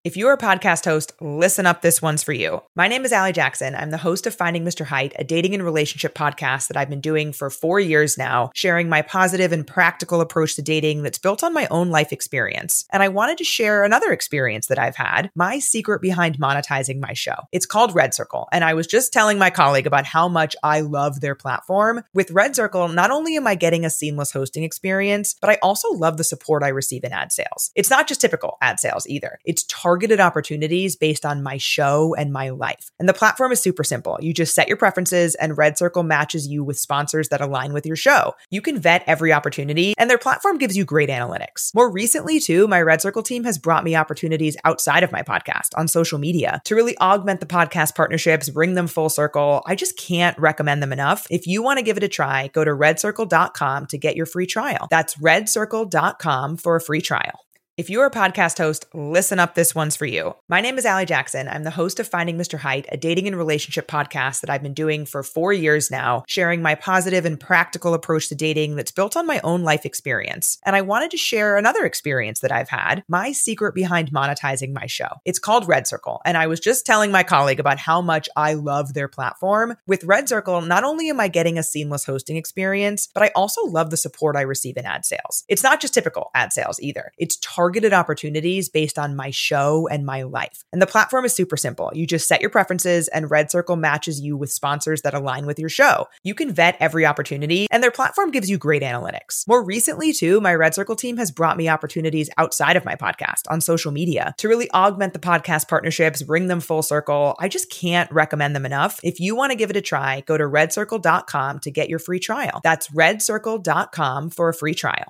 If you're a podcast host, listen up, this one's for you. My name is Allie Jackson. I'm the host of Finding Mr. Height, a dating and relationship podcast that I've been doing for 4 years now, sharing my positive and practical approach to dating that's built on my own life experience. And I wanted to share another experience that I've had, my secret behind monetizing my show. It's called Red Circle, and I was just telling my colleague about how much I love their platform. With Red Circle, not only am I getting a seamless hosting experience, but I also love the support I receive in ad sales. It's not just typical ad sales either. It's targeted opportunities based on my show and my life. And the platform is super simple. You just set your preferences and Red Circle matches you with sponsors that align with your show. You can vet every opportunity and their platform gives you great analytics. More recently too, my Red Circle team has brought me opportunities outside of my podcast on social media to really augment the podcast partnerships, bring them full circle. I just can't recommend them enough. If you want to give it a try, go to redcircle.com to get your free trial. That's redcircle.com for a free trial. If you're a podcast host, listen up, this one's for you. My name is Allie Jackson. I'm the host of Finding Mr. Height, a dating and relationship podcast that I've been doing for 4 years now, sharing my positive and practical approach to dating that's built on my own life experience. And I wanted to share another experience that I've had, my secret behind monetizing my show. It's called Red Circle, and I was just telling my colleague about how much I love their platform. With Red Circle, not only am I getting a seamless hosting experience, but I also love the support I receive in ad sales. It's not just typical ad sales either. It's targeted opportunities based on my show and my life. And the platform is super simple. You just set your preferences and Red Circle matches you with sponsors that align with your show. You can vet every opportunity and their platform gives you great analytics. More recently too, my Red Circle team has brought me opportunities outside of my podcast on social media to really augment the podcast partnerships, bring them full circle. I just can't recommend them enough. If you want to give it a try, go to redcircle.com to get your free trial. That's redcircle.com for a free trial.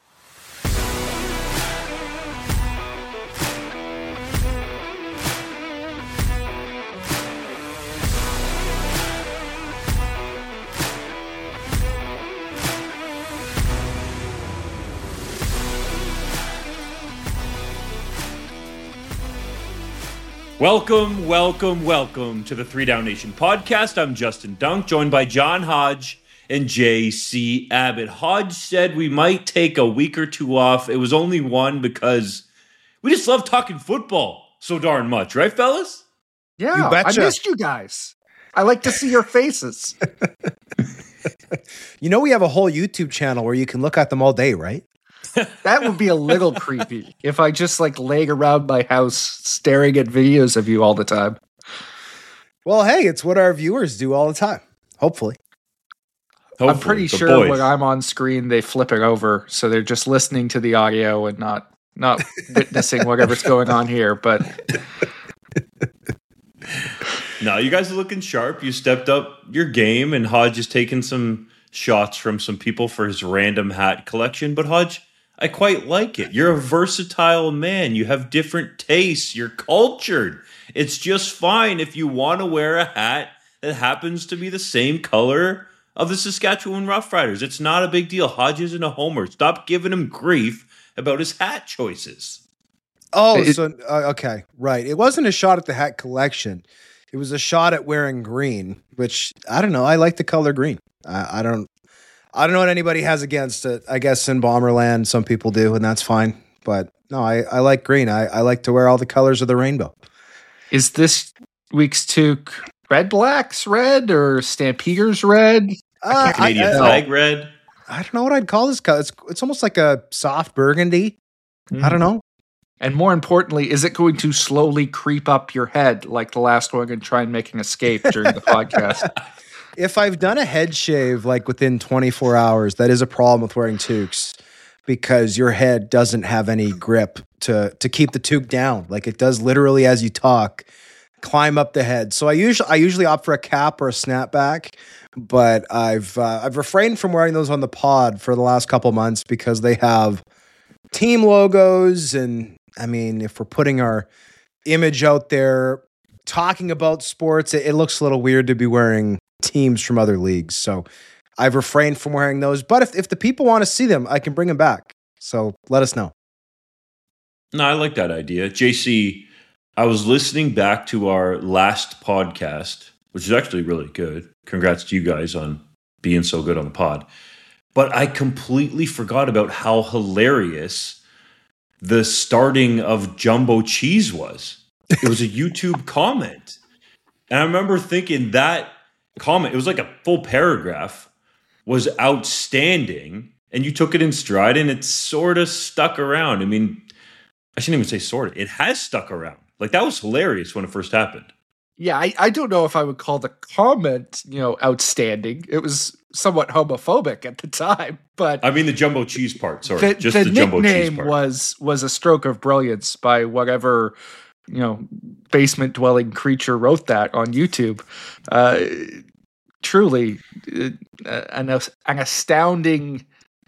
Welcome to the 3 Down Nation podcast. I'm Justin Dunk, joined by John Hodge and JC Abbott. Hodge said we might take a week or two off. It was only one because we just love talking football so darn much, right, fellas? Yeah, I missed you guys. I like to see your faces. You know we have a whole YouTube channel where you can look at them all day, right? That would be a little creepy if I just lay around my house staring at videos of you all the time. Well, hey, it's what our viewers do all the time. Hopefully. I'm pretty sure when I'm on screen, they flip it over. So they're just listening to the audio and not witnessing whatever's going on here. But no, you guys are looking sharp. You stepped up your game, and Hodge is taking some shots from some people for his random hat collection. But Hodge, I quite like it. You're a versatile man. You have different tastes. You're cultured. It's just fine if you want to wear a hat that happens to be the same color of the Saskatchewan Roughriders. It's not a big deal. Hodge isn't a homer. Stop giving him grief about his hat choices. Oh, okay. Right. It wasn't a shot at the hat collection. It was a shot at wearing green, which, I don't know. I like the color green. I don't know what anybody has against it. I guess in Bomberland, some people do, and that's fine. But no, I like green. I like to wear all the colors of the rainbow. Is this week's toque Red Blacks red or Stampeders red? Canadian flag red? I don't know what I'd call this color. It's almost like a soft burgundy. I don't know. And more importantly, is it going to slowly creep up your head like the last one and try and make an escape during the podcast? If I've done a head shave within 24 hours, that is a problem with wearing toques because your head doesn't have any grip to keep the toque down. It does literally as you talk, climb up the head. So I usually opt for a cap or a snapback, but I've refrained from wearing those on the pod for the last couple months because they have team logos, and I mean, if we're putting our image out there talking about sports, it looks a little weird to be wearing teams from other leagues. So I've refrained from wearing those. But if the people want to see them, I can bring them back. So let us know. No, I like that idea. JC, I was listening back to our last podcast, which is actually really good. Congrats to you guys on being so good on the pod. But I completely forgot about how hilarious the starting of Jumbo Cheese was. It was a YouTube comment. And I remember thinking that comment, it was like a full paragraph, was outstanding. And you took it in stride and it sort of stuck around. I mean, I shouldn't even say sort of. It has stuck around. Like, that was hilarious when it first happened. Yeah, I don't know if I would call the comment, outstanding. It was somewhat homophobic at the time, but I mean the Jumbo Cheese part. Sorry, just the Jumbo Cheese part. was a stroke of brilliance by whatever basement dwelling creature wrote that on YouTube. Truly, an astounding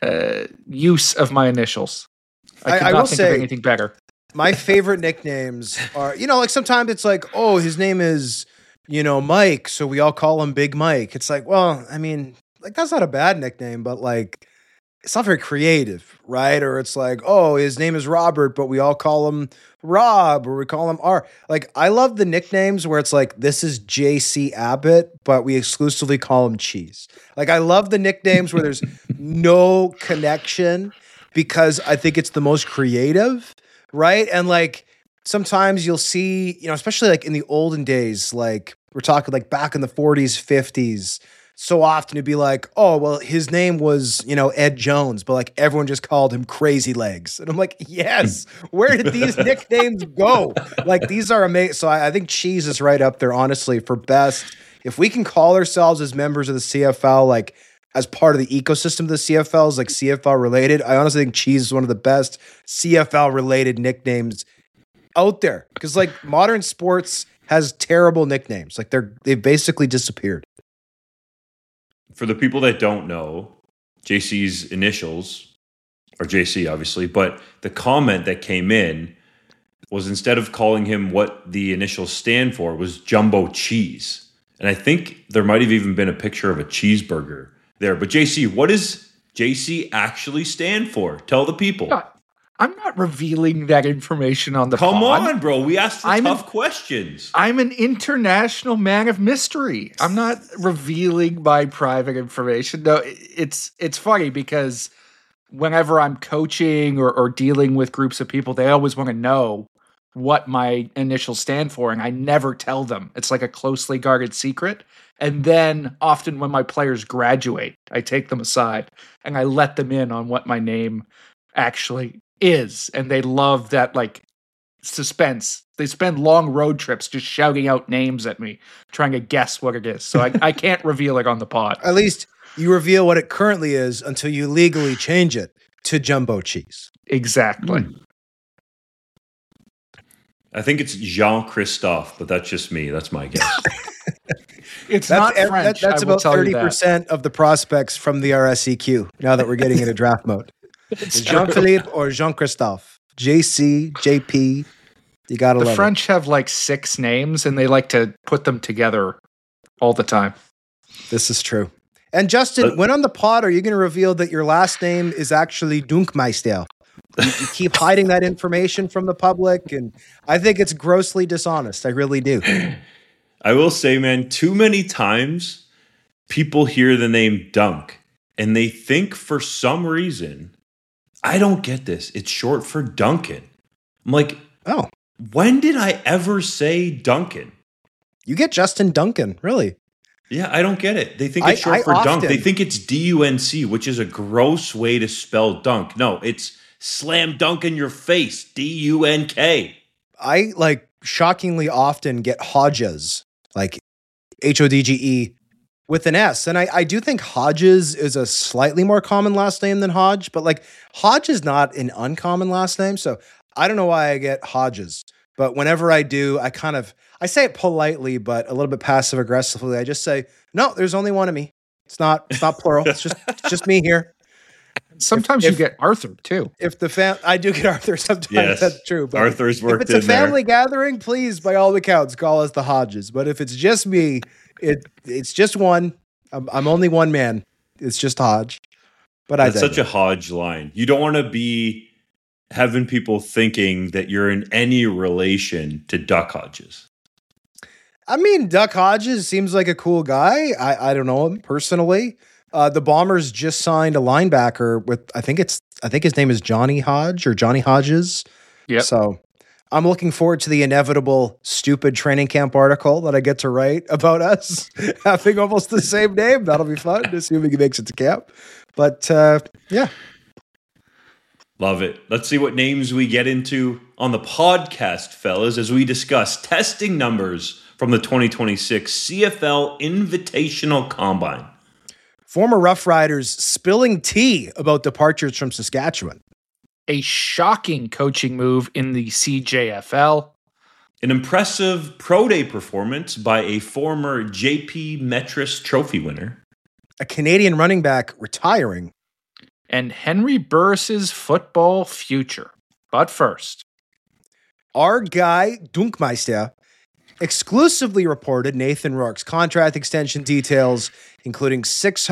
use of my initials. I will think of anything better. My favorite nicknames are, like sometimes it's like, oh, his name is, Mike, so we all call him Big Mike. It's like, well, I mean, like that's not a bad nickname, but like it's not very creative, right? Or it's like, oh, his name is Robert, but we all call him Rob, or we call him R. Like, I love the nicknames where it's like, this is JC Abbott, but we exclusively call him Cheese. Like, I love the nicknames where there's no connection because I think it's the most creative. Right. And like sometimes you'll see, especially like in the olden days, like we're talking like back in the 40s, 50s, so often it'd be like, oh, well, his name was, Ed Jones, but like everyone just called him Crazy Legs. And I'm like, yes, where did these nicknames go? Like, these are amazing. So I think Cheese is right up there, honestly, for best. If we can call ourselves as members of the CFL, like, as part of the ecosystem of the CFLs, like CFL related, I honestly think Cheese is one of the best CFL related nicknames out there. Because like modern sports has terrible nicknames. Like they've basically disappeared. For the people that don't know, JC's initials are JC, obviously, but the comment that came in was instead of calling him what the initials stand for, was Jumbo Cheese. And I think there might have even been a picture of a cheeseburger there. But JC, what does JC actually stand for? Tell the people. I'm not revealing that information on the pod. Come on, bro. We asked tough questions. I'm an international man of mystery. I'm not revealing my private information. No, it's funny because whenever I'm coaching or dealing with groups of people, they always want to know what my initials stand for, and I never tell them. It's like a closely guarded secret. And then often when my players graduate, I take them aside and I let them in on what my name actually is. And they love that, like, suspense. They spend long road trips just shouting out names at me, trying to guess what it is. So I can't reveal it on the pod. At least you reveal what it currently is until you legally change it to Jumbo Cheese. Exactly. I think it's Jean-Christophe, but that's just me. That's my guess. It's not French. That's about 30% of the prospects from the RSEQ now that we're getting into draft mode. Jean-Philippe or Jean-Christophe. JC, JP. You got to love it. The French have like 6 names and they like to put them together all the time. This is true. And Justin, when on the pod are you going to reveal that your last name is actually Dunkmeister? You keep hiding that information from the public, and I think it's grossly dishonest. I really do. I will say, man, too many times people hear the name Dunk, and they think for some reason, I don't get this, it's short for Duncan. I'm like, oh, when did I ever say Duncan? You get Justin Duncan, really? Yeah, I don't get it. They think it's short for Dunk. They think it's D-U-N-C, which is a gross way to spell dunk. No, it's slam dunk in your face, D-U-N-K. I like shockingly often get Hodges, like Hodge, with an S. And I do think Hodges is a slightly more common last name than Hodge, but like Hodge is not an uncommon last name. So I don't know why I get Hodges, but whenever I do, I say it politely, but a little bit passive aggressively. I just say, no, there's only one of me. It's not plural. It's just me here. Sometimes you get Arthur too. If I do get Arthur sometimes. Yes, that's true. But Arthur's worked in If it's a family gathering, please, by all accounts, call us the Hodges. But if it's just me, it's just one. I'm only one man. It's just Hodge. But that's such a Hodge line. You don't want to be having people thinking that you're in any relation to Duck Hodges. I mean, Duck Hodges seems like a cool guy. I don't know him personally. The Bombers just signed a linebacker with, I think it's I think his name is Johnny Hodge or Johnny Hodges. Yep. So I'm looking forward to the inevitable stupid training camp article that I get to write about us having almost the same name. That'll be fun, assuming he makes it to camp. But yeah. Love it. Let's see what names we get into on the podcast, fellas, as we discuss testing numbers from the 2026 CFL Invitational Combine. Former Rough Riders spilling tea about departures from Saskatchewan. A shocking coaching move in the CJFL. An impressive Pro Day performance by a former JP Metris Trophy winner. A Canadian running back retiring. And Henry Burris's football future. But first, our guy, Dunkmeister, exclusively reported Nathan Rourke's contract extension details, including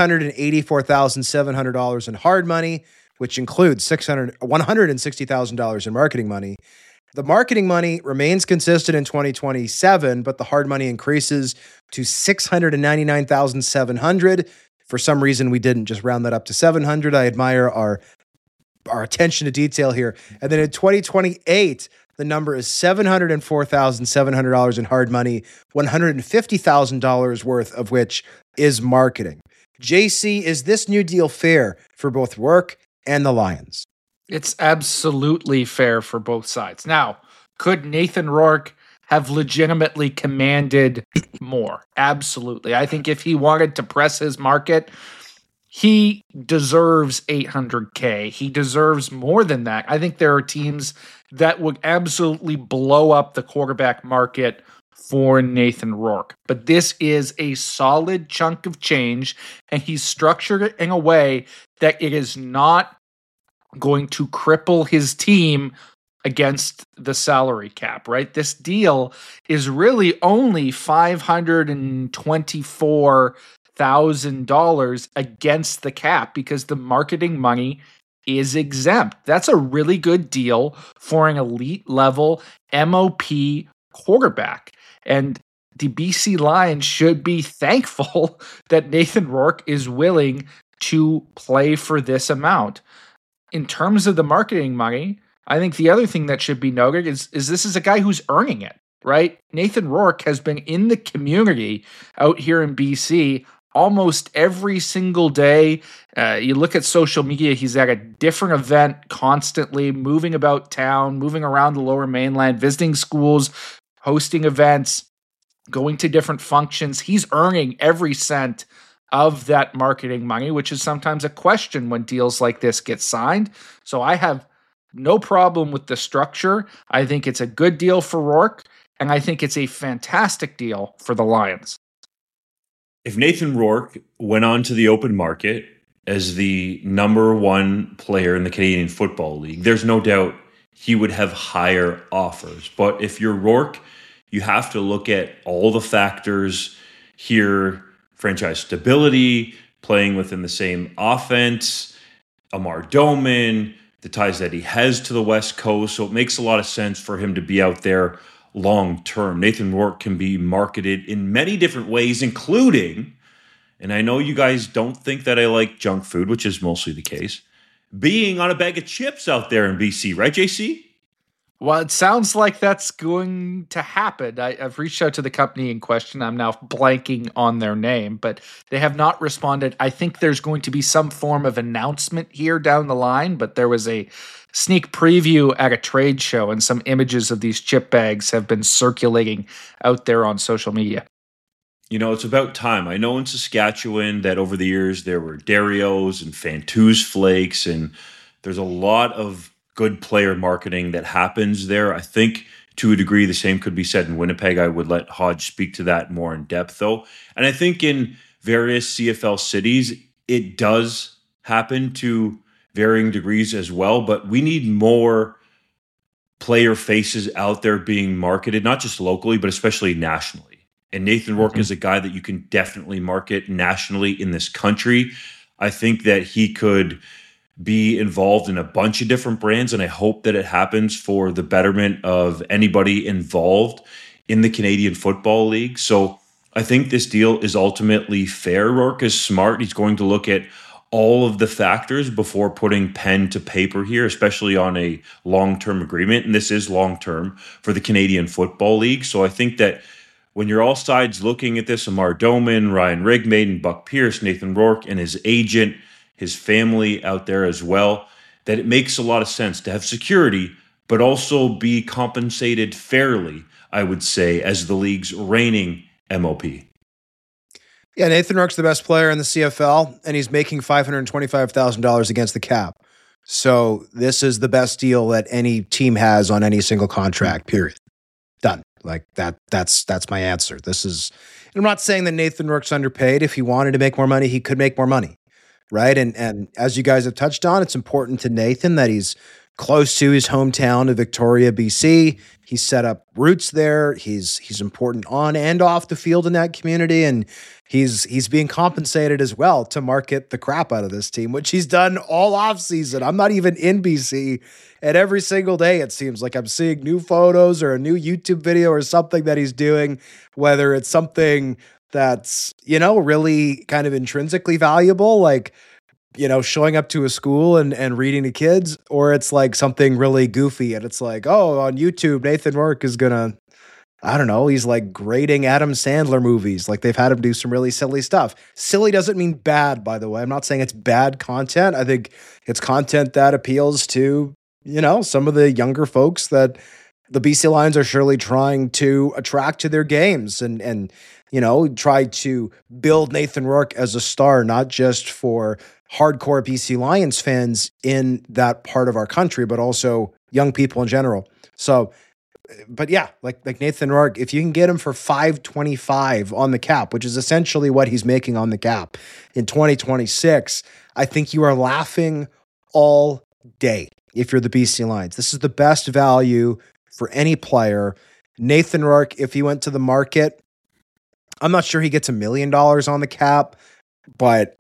$684,700 in hard money, which includes $160,000 in marketing money. The marketing money remains consistent in 2027, but the hard money increases to $699,700. For some reason, we didn't just round that up to 700. I admire our attention to detail here. And then in 2028, the number is $704,700 in hard money, $150,000 worth of which is marketing. JC, is this new deal fair for both Rourke and the Lions? It's absolutely fair for both sides. Now, could Nathan Rourke have legitimately commanded more? Absolutely. I think if he wanted to press his market, he deserves $800K. He deserves more than that. I think there are teams that would absolutely blow up the quarterback market for Nathan Rourke. But this is a solid chunk of change, and he's structured it in a way that it is not going to cripple his team against the salary cap, right? This deal is really only $524,000 against the cap because the marketing money is exempt. That's a really good deal for an elite level MOP quarterback. And the BC Lions should be thankful that Nathan Rourke is willing to play for this amount. In terms of the marketing money, I think the other thing that should be noted is this is a guy who's earning it, right? Nathan Rourke has been in the community out here in BC almost every single day. You look at social media, he's at a different event constantly, moving about town, moving around the Lower Mainland, visiting schools, hosting events, going to different functions. He's earning every cent of that marketing money, which is sometimes a question when deals like this get signed. So I have no problem with the structure. I think it's a good deal for Rourke, and I think it's a fantastic deal for the Lions. If Nathan Rourke went on to the open market as the number one player in the Canadian Football League, there's no doubt he would have higher offers. But if you're Rourke, you have to look at all the factors here: franchise stability, playing within the same offense, Amar Doman, the ties that he has to the West Coast. So it makes a lot of sense for him to be out there long term. Nathan Rourke can be marketed in many different ways, including, and I know you guys don't think that I like junk food, which is mostly the case, being on a bag of chips out there in BC, right, JC? Well, it sounds like that's going to happen. I've reached out to the company in question. I'm now blanking on their name, but they have not responded. I think there's going to be some form of announcement here down the line, but there was a sneak preview at a trade show, and some images of these chip bags have been circulating out there on social media. You know, it's about time. I know in Saskatchewan that over the years there were Darios and Fantus Flakes, and there's a lot of good player marketing that happens there. I think to a degree the same could be said in Winnipeg. I would let Hodge speak to that more in depth though. And I think in various CFL cities, it does happen to varying degrees as well, but we need more player faces out there being marketed, not just locally, but especially nationally. And Nathan Rourke is a guy that you can definitely market nationally in this country. I think that he could be involved in a bunch of different brands, and I hope that it happens for the betterment of anybody involved in the Canadian Football League. So I think this deal is ultimately fair. Rourke is smart. He's going to look at all of the factors before putting pen to paper here, especially on a long-term agreement. And this is long-term for the Canadian Football League. So I think that when you're all sides looking at this, Amar Doman, Ryan Rigmaiden, Buck Pierce, Nathan Rourke, and his agent, his family out there as well, that it makes a lot of sense to have security, but also be compensated fairly, I would say, as the league's reigning MOP. Yeah, Nathan Rourke's the best player in the CFL, and he's making $525,000 against the cap. So this is the best deal that any team has on any single contract, period. Done. Like that's my answer. I'm not saying that Nathan Rourke's underpaid. If he wanted to make more money, he could make more money, right? And as you guys have touched on, it's important to Nathan that he's close to his hometown of Victoria, BC. He's set up roots there. He's important on and off the field in that community, and he's being compensated as well to market the crap out of this team, which he's done all off season. I'm not even in BC, and every single day it seems like I'm seeing new photos or a new YouTube video or something that he's doing, whether it's something that's, really kind of intrinsically valuable, like, showing up to a school and reading to kids, or it's like something really goofy and it's like, oh, on YouTube, Nathan Rourke is gonna, I don't know, he's like grading Adam Sandler movies. Like they've had him do some really silly stuff. Silly doesn't mean bad, by the way. I'm not saying it's bad content. I think it's content that appeals to, some of the younger folks that the BC Lions are surely trying to attract to their games and try to build Nathan Rourke as a star, not just for hardcore BC Lions fans in that part of our country, but also young people in general. So, but yeah, like Nathan Rourke, if you can get him for $525 on the cap, which is essentially what he's making on the cap in 2026, I think you are laughing all day if you're the BC Lions. This is the best value for any player. Nathan Rourke, if he went to the market, I'm not sure he gets $1 million on the cap, but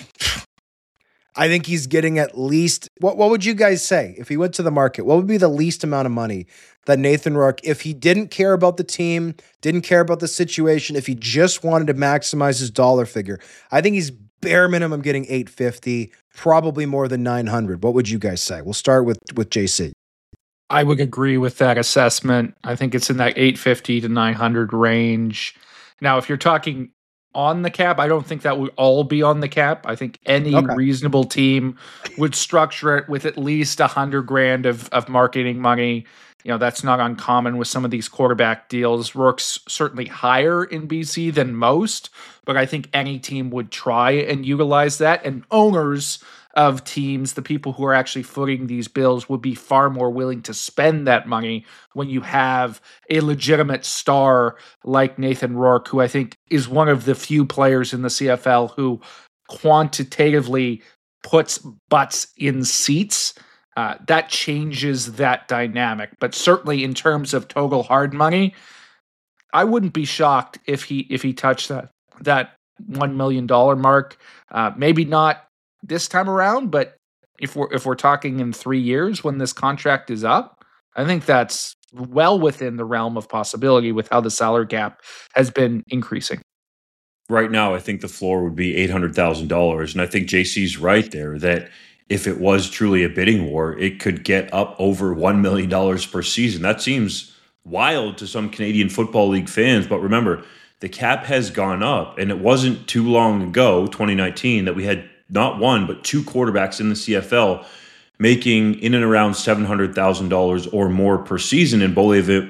I think he's getting at least, what would you guys say if he went to the market? What would be the least amount of money that Nathan Rourke, if he didn't care about the team, didn't care about the situation, if he just wanted to maximize his dollar figure? I think he's bare minimum getting $850, probably more than $900. What would you guys say? We'll start with JC. I would agree with that assessment. I think it's in that $850 to $900 range. Now, if you're talking on the cap, I don't think that would all be on the cap. I think any reasonable team would structure it with at least $100,000 of marketing money. That's not uncommon with some of these quarterback deals. Rourke's certainly higher in BC than most, but I think any team would try and utilize that. And owners of teams, the people who are actually footing these bills, would be far more willing to spend that money when you have a legitimate star like Nathan Rourke, who I think is one of the few players in the CFL who quantitatively puts butts in seats. That changes that dynamic. But certainly in terms of total hard money, I wouldn't be shocked if he touched that $1 million mark. Maybe not this time around, but if we're talking in 3 years when this contract is up, I think that's well within the realm of possibility with how the salary cap has been increasing. Right now, I think the floor would be $800,000, and I think JC's right there that if it was truly a bidding war, it could get up over $1 million per season. That seems wild to some Canadian Football League fans, but remember, the cap has gone up, and it wasn't too long ago, 2019, that we had not one, but two quarterbacks in the CFL making in and around $700,000 or more per season in Bo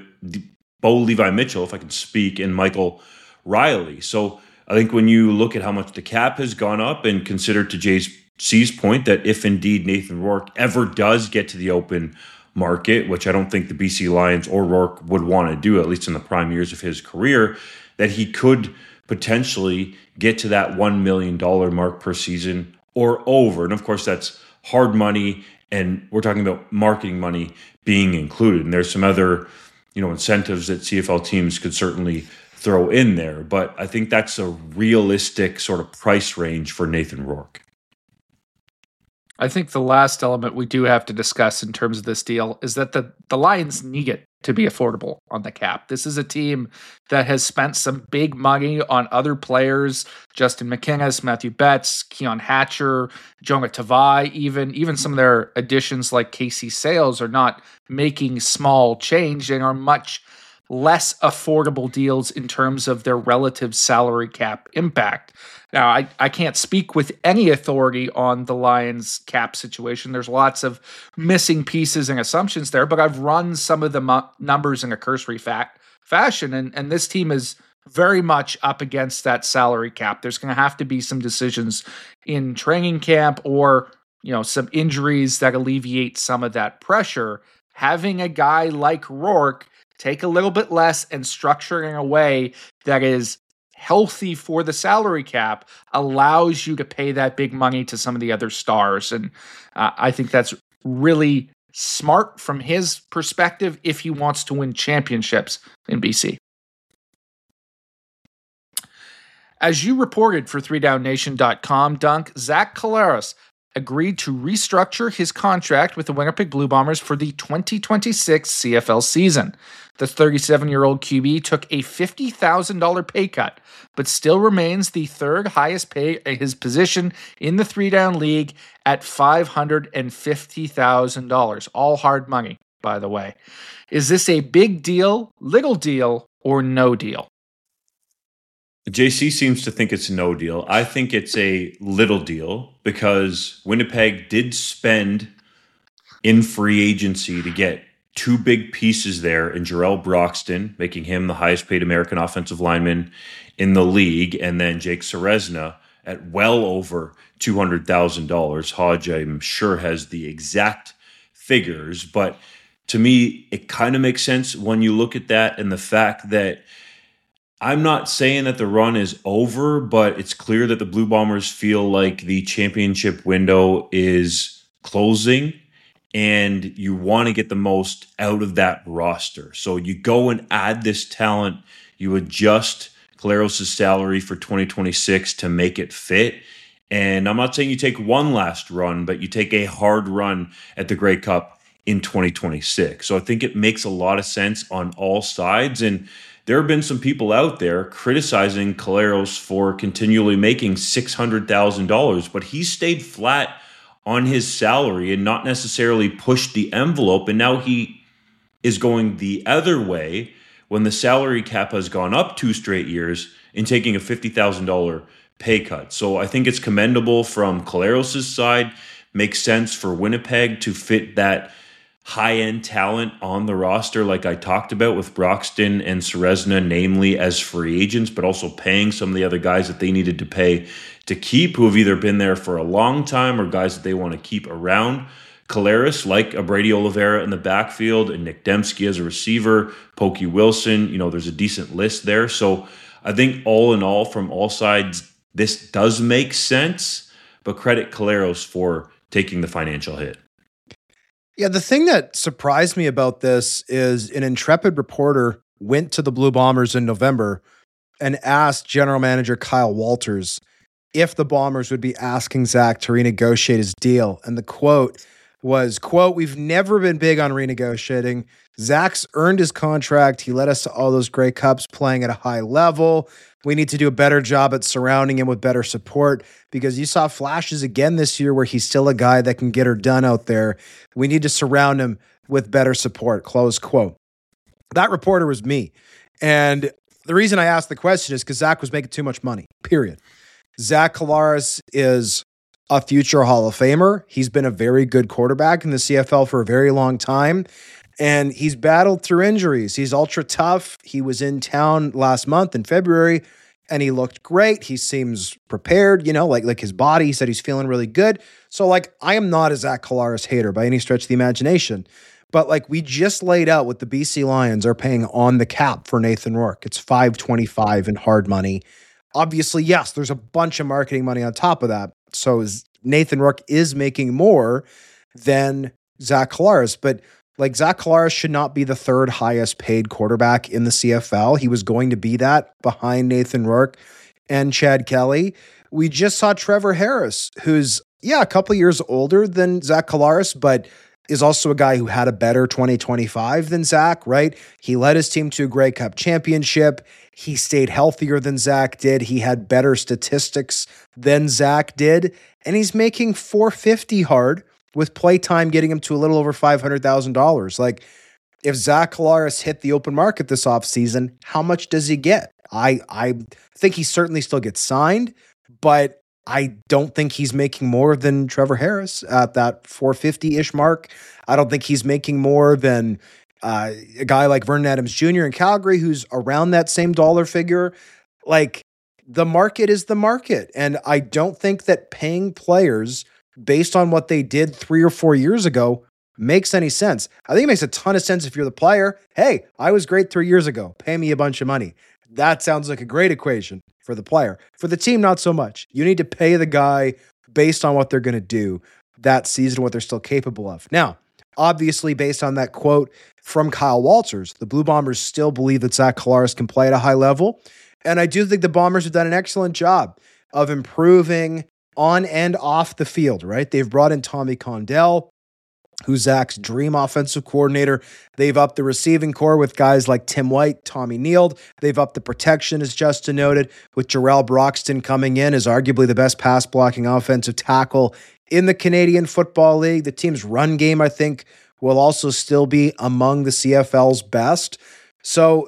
Levi Mitchell, if I can speak, and Michael Riley. So I think when you look at how much the cap has gone up and consider to JC's point that if indeed Nathan Rourke ever does get to the open market, which I don't think the BC Lions or Rourke would want to do, at least in the prime years of his career, that he could potentially get to that $1 million mark per season or over. And of course, that's hard money, and we're talking about marketing money being included. And there's some other, incentives that CFL teams could certainly throw in there. But I think that's a realistic sort of price range for Nathan Rourke. I think the last element we do have to discuss in terms of this deal is that the Lions need it to be affordable on the cap. This is a team that has spent some big money on other players, Justin McInnis, Matthew Betts, Keon Hatcher, Jonah Tavai, even some of their additions like Casey Sales are not making small change and are much less affordable deals in terms of their relative salary cap impact. Now, I can't speak with any authority on the Lions cap situation. There's lots of missing pieces and assumptions there, but I've run some of the numbers in a cursory fashion, and this team is very much up against that salary cap. There's going to have to be some decisions in training camp or, some injuries that alleviate some of that pressure. Having a guy like Rourke take a little bit less and structure in a way that is healthy for the salary cap allows you to pay that big money to some of the other stars. And I think that's really smart from his perspective if he wants to win championships in BC. As you reported for 3downnation.com, Dunk, Zach Collaros agreed to restructure his contract with the Winnipeg Blue Bombers for the 2026 CFL season. The 37-year-old QB took a $50,000 pay cut, but still remains the third highest pay at his position in the 3-down league at $550,000. All hard money, by the way. Is this a big deal, little deal, or no deal? JC seems to think it's no deal. I think it's a little deal because Winnipeg did spend in free agency to get two big pieces there in Jarrell Broxton, making him the highest paid American offensive lineman in the league, and then Jake Ceresna at well over $200,000. Hodge, I'm sure, has the exact figures, but to me, it kind of makes sense when you look at that and the fact that I'm not saying that the run is over, but it's clear that the Blue Bombers feel like the championship window is closing and you want to get the most out of that roster. So you go and add this talent, you adjust Collaros' salary for 2026 to make it fit. And I'm not saying you take one last run, but you take a hard run at the Grey Cup in 2026. So I think it makes a lot of sense on all sides. And there have been some people out there criticizing Collaros for continually making $600,000, but he stayed flat on his salary and not necessarily pushed the envelope. And now he is going the other way when the salary cap has gone up 2 straight years and taking a $50,000 pay cut. So I think it's commendable from Collaros' side. Makes sense for Winnipeg to fit that high-end talent on the roster like I talked about with Broxton and Ceresna, namely as free agents, but also paying some of the other guys that they needed to pay to keep, who have either been there for a long time or guys that they want to keep around Collaros, like a Brady Oliveira in the backfield and Nick Dembski as a receiver, Pokey Wilson. There's a decent list there. So I think all in all, from all sides, this does make sense, but credit Collaros for taking the financial hit. Yeah, the thing that surprised me about this is an intrepid reporter went to the Blue Bombers in November and asked general manager Kyle Walters if the Bombers would be asking Zach to renegotiate his deal. And the quote was, quote, "We've never been big on renegotiating. Zach's earned his contract. He led us to all those Grey Cups playing at a high level. We need to do a better job at surrounding him with better support because you saw flashes again this year where he's still a guy that can get her done out there. We need to surround him with better support," close quote. That reporter was me. And the reason I asked the question is because Zach was making too much money, period. Zach Collaros is a future Hall of Famer. He's been a very good quarterback in the CFL for a very long time. And he's battled through injuries. He's ultra tough. He was in town last month in February, and he looked great. He seems prepared, like his body. He said he's feeling really good. So, I am not a Zach Collaros hater by any stretch of the imagination. But, we just laid out what the BC Lions are paying on the cap for Nathan Rourke. It's $525 in hard money. Obviously, yes, there's a bunch of marketing money on top of that. So Nathan Rourke is making more than Zach Collaros. But Zach Collaros should not be the third highest paid quarterback in the CFL. He was going to be that behind Nathan Rourke and Chad Kelly. We just saw Trevor Harris, who's a couple years older than Zach Collaros, but is also a guy who had a better 2025 than Zach, right? He led his team to a Grey Cup championship. He stayed healthier than Zach did. He had better statistics than Zach did. And he's making $450 hard with play time getting him to a little over $500,000. Like, if Zach Collaros hit the open market this offseason, how much does he get? I think he certainly still gets signed, but I don't think he's making more than Trevor Harris at that 450-ish mark. I don't think he's making more than a guy like Vernon Adams Jr. in Calgary, who's around that same dollar figure. Like, the market is the market. And I don't think that paying players based on what they did 3 or 4 years ago makes any sense. I think it makes a ton of sense if you're the player. Hey, I was great 3 years ago. Pay me a bunch of money. That sounds like a great equation for the player. For the team, not so much. You need to pay the guy based on what they're going to do that season, what they're still capable of. Now, obviously, based on that quote from Kyle Walters, the Blue Bombers still believe that Zach Collaros can play at a high level. And I do think the Bombers have done an excellent job of improving on and off the field, right? They've brought in Tommy Condell, who's Zach's dream offensive coordinator. They've upped the receiving core with guys like Tim White, Tommy Neild. They've upped the protection, as Justin noted, with Jarrell Broxton coming in as arguably the best pass-blocking offensive tackle in the Canadian Football League. The team's run game, I think, will also still be among the CFL's best. So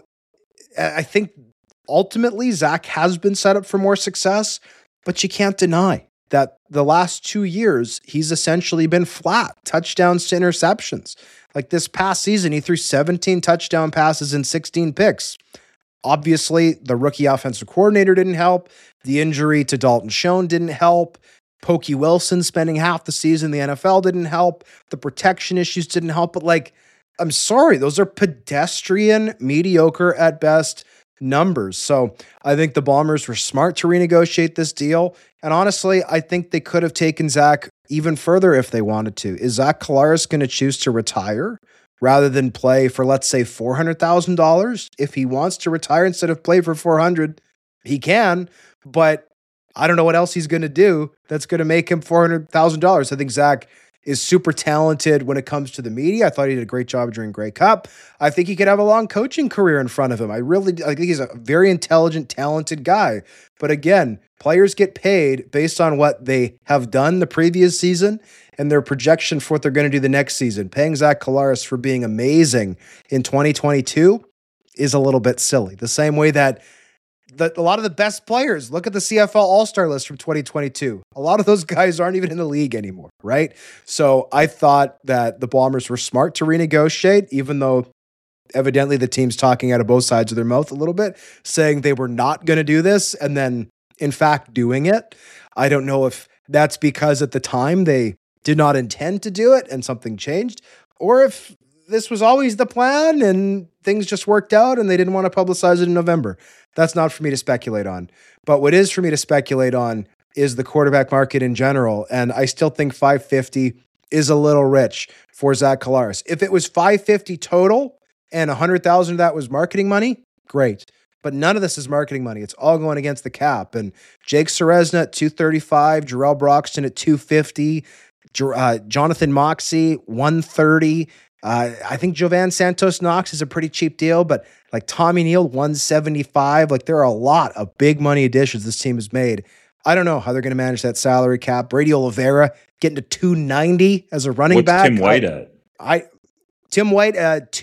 I think ultimately Zach has been set up for more success, but you can't deny that the last 2 years, he's essentially been flat, touchdowns to interceptions. Like this past season, he threw 17 touchdown passes and 16 picks. Obviously, the rookie offensive coordinator didn't help. The injury to Dalton Schoen didn't help. Pokey Wilson spending half the season in the NFL didn't help. The protection issues didn't help. But like, I'm sorry, those are pedestrian, mediocre at best numbers. So I think the Bombers were smart to renegotiate this deal. And honestly, I think they could have taken Zach even further if they wanted to. Is Zach Collaros going to choose to retire rather than play for, let's say, $400,000? If he wants to retire instead of play for $400,000, he can. But I don't know what else he's going to do that's going to make him $400,000. I think Zach is super talented when it comes to the media. I thought he did a great job during Grey Cup. I think he could have a long coaching career in front of him. I think he's a very intelligent, talented guy. But again, players get paid based on what they have done the previous season and their projection for what they're going to do the next season. Paying Zach Collaros for being amazing in 2022 is a little bit silly. The same way that a lot of the best players, look at the CFL All-Star list from 2022. A lot of those guys aren't even in the league anymore, right? So I thought that the Bombers were smart to renegotiate, even though evidently the team's talking out of both sides of their mouth a little bit, saying they were not going to do this and then, in fact, doing it. I don't know if that's because at the time they did not intend to do it and something changed, or if this was always the plan and things just worked out and they didn't want to publicize it in November. That's not for me to speculate on. But what is for me to speculate on is the quarterback market in general. And I still think $550 is a little rich for Zach Collaros. If it was $550 total and $100,000 of that was marketing money, great. But none of this is marketing money. It's all going against the cap. And Jake Ceresna at $235, Jarrell Broxton at $250, Jonathan Moxey, $130. I think Jovan Santos Knox is a pretty cheap deal, but like Tommy Neild, $175. Like there are a lot of big money additions this team has made. I don't know how they're going to manage that salary cap. Brady Oliveira getting to $290 as a running back. What's Tim White at? Tim White at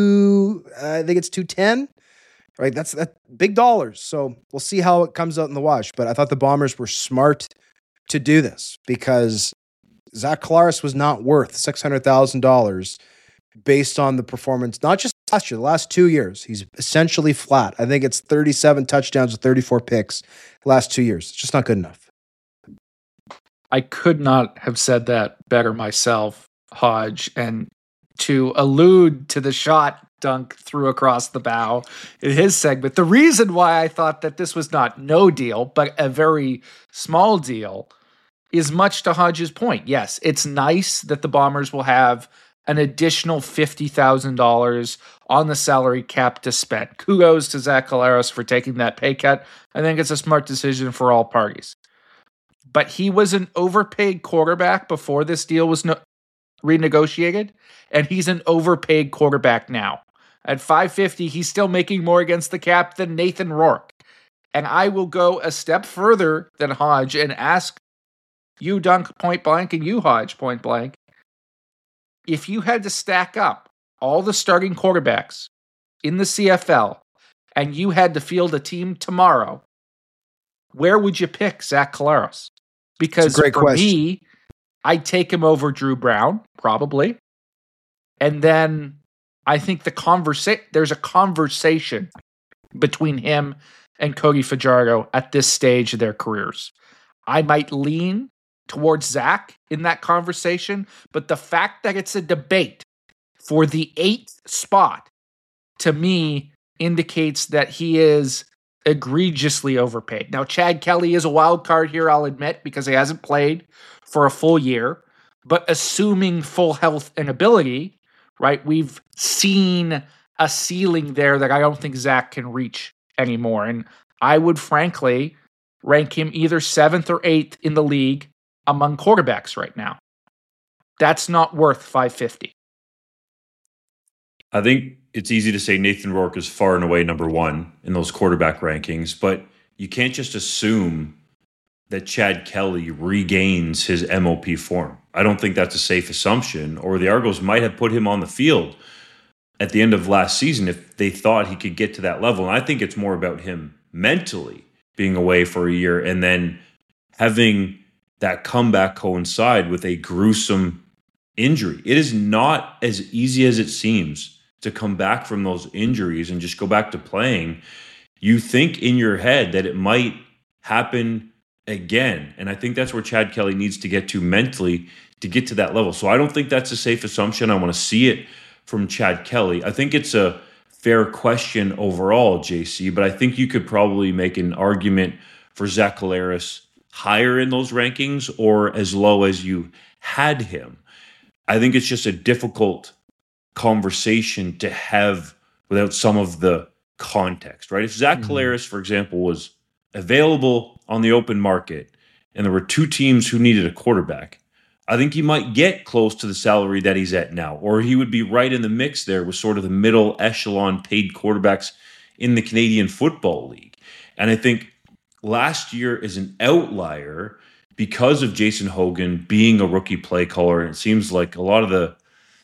I think it's $210. Right, that's big dollars. So we'll see how it comes out in the wash. But I thought the Bombers were smart to do this because Zach Collaros was not worth $600,000 based on the performance, not just last year, the last 2 years. He's essentially flat. I think it's 37 touchdowns with 34 picks the last 2 years. It's just not good enough. I could not have said that better myself, Hodge. And to allude to the shot Dunk threw across the bow in his segment, the reason why I thought that this was not no deal, but a very small deal, is much to Hodge's point. Yes, it's nice that the Bombers will have an additional $50,000 on the salary cap to spend. Kudos to Zach Collaros for taking that pay cut. I think it's a smart decision for all parties. but he was an overpaid quarterback before this deal was renegotiated, and he's an overpaid quarterback now. At $550, he's still making more against the cap than Nathan Rourke. And I will go a step further than Hodge and ask you, Dunk, point blank, and you, Hodge, point blank, if you had to stack up all the starting quarterbacks in the CFL and you had to field a team tomorrow, where would you pick Zach Collaros? Because for me, I'd take him over Drew Brown, probably. And then I think there's a conversation between him and Cody Fajardo at this stage of their careers. I might lean towards Zach in that conversation, but the fact that it's a debate for the 8th spot, to me, indicates that he is egregiously overpaid. Now, Chad Kelly is a wild card here, I'll admit, because he hasn't played for a full year, but assuming full health and ability, right, we've seen a ceiling there that I don't think Zach can reach anymore. And I would frankly rank him either 7th or 8th in the league among quarterbacks right now. That's not worth $550. I think it's easy to say Nathan Rourke is far and away number one in those quarterback rankings, but you can't just assume that Chad Kelly regains his MOP form. I don't think that's a safe assumption, or the Argos might have put him on the field at the end of last season if they thought he could get to that level. And I think it's more about him mentally being away for a year and then having that comeback coincide with a gruesome injury. It is not as easy as it seems to come back from those injuries and just go back to playing. You think in your head that it might happen again. And I think that's where Chad Kelly needs to get to mentally to get to that level. So I don't think that's a safe assumption. I want to see it from Chad Kelly. I think it's a fair question overall, JC, but I think you could probably make an argument for Zach Collaros higher in those rankings or as low as you had him. I think it's just a difficult conversation to have without some of the context, right? If Zach Collaros, for example, was available on the open market and there were two teams who needed a quarterback, I think he might get close to the salary that he's at now, or he would be right in the mix there with sort of the middle echelon paid quarterbacks in the Canadian Football League. And I think last year is an outlier because of Jason Hogan being a rookie play caller. And it seems like a lot of the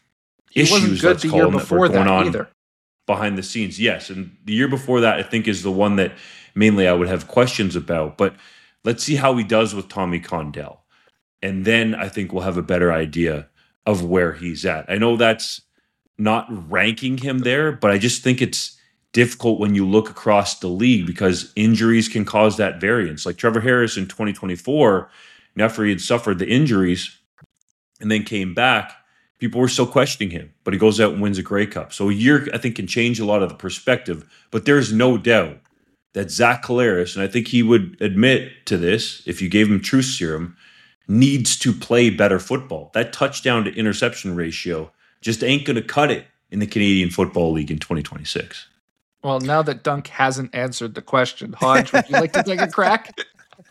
issues let's call them that were going on behind the scenes. Yes. And the year before that, I think, is the one that mainly I would have questions about. But let's see how he does with Tommy Condell. And then I think we'll have a better idea of where he's at. I know that's not ranking him there, but I just think it's difficult when you look across the league because injuries can cause that variance. Like Trevor Harris in 2024, after he had suffered the injuries and then came back, people were still questioning him, but he goes out and wins a Grey Cup. So a year, I think, can change a lot of the perspective, but there's no doubt that Zach Collaros, and I think he would admit to this if you gave him truth serum, needs to play better football. That touchdown to interception ratio just ain't going to cut it in the Canadian Football League in 2026. Well, now that Dunk hasn't answered the question, Hodge, would you like to take a crack?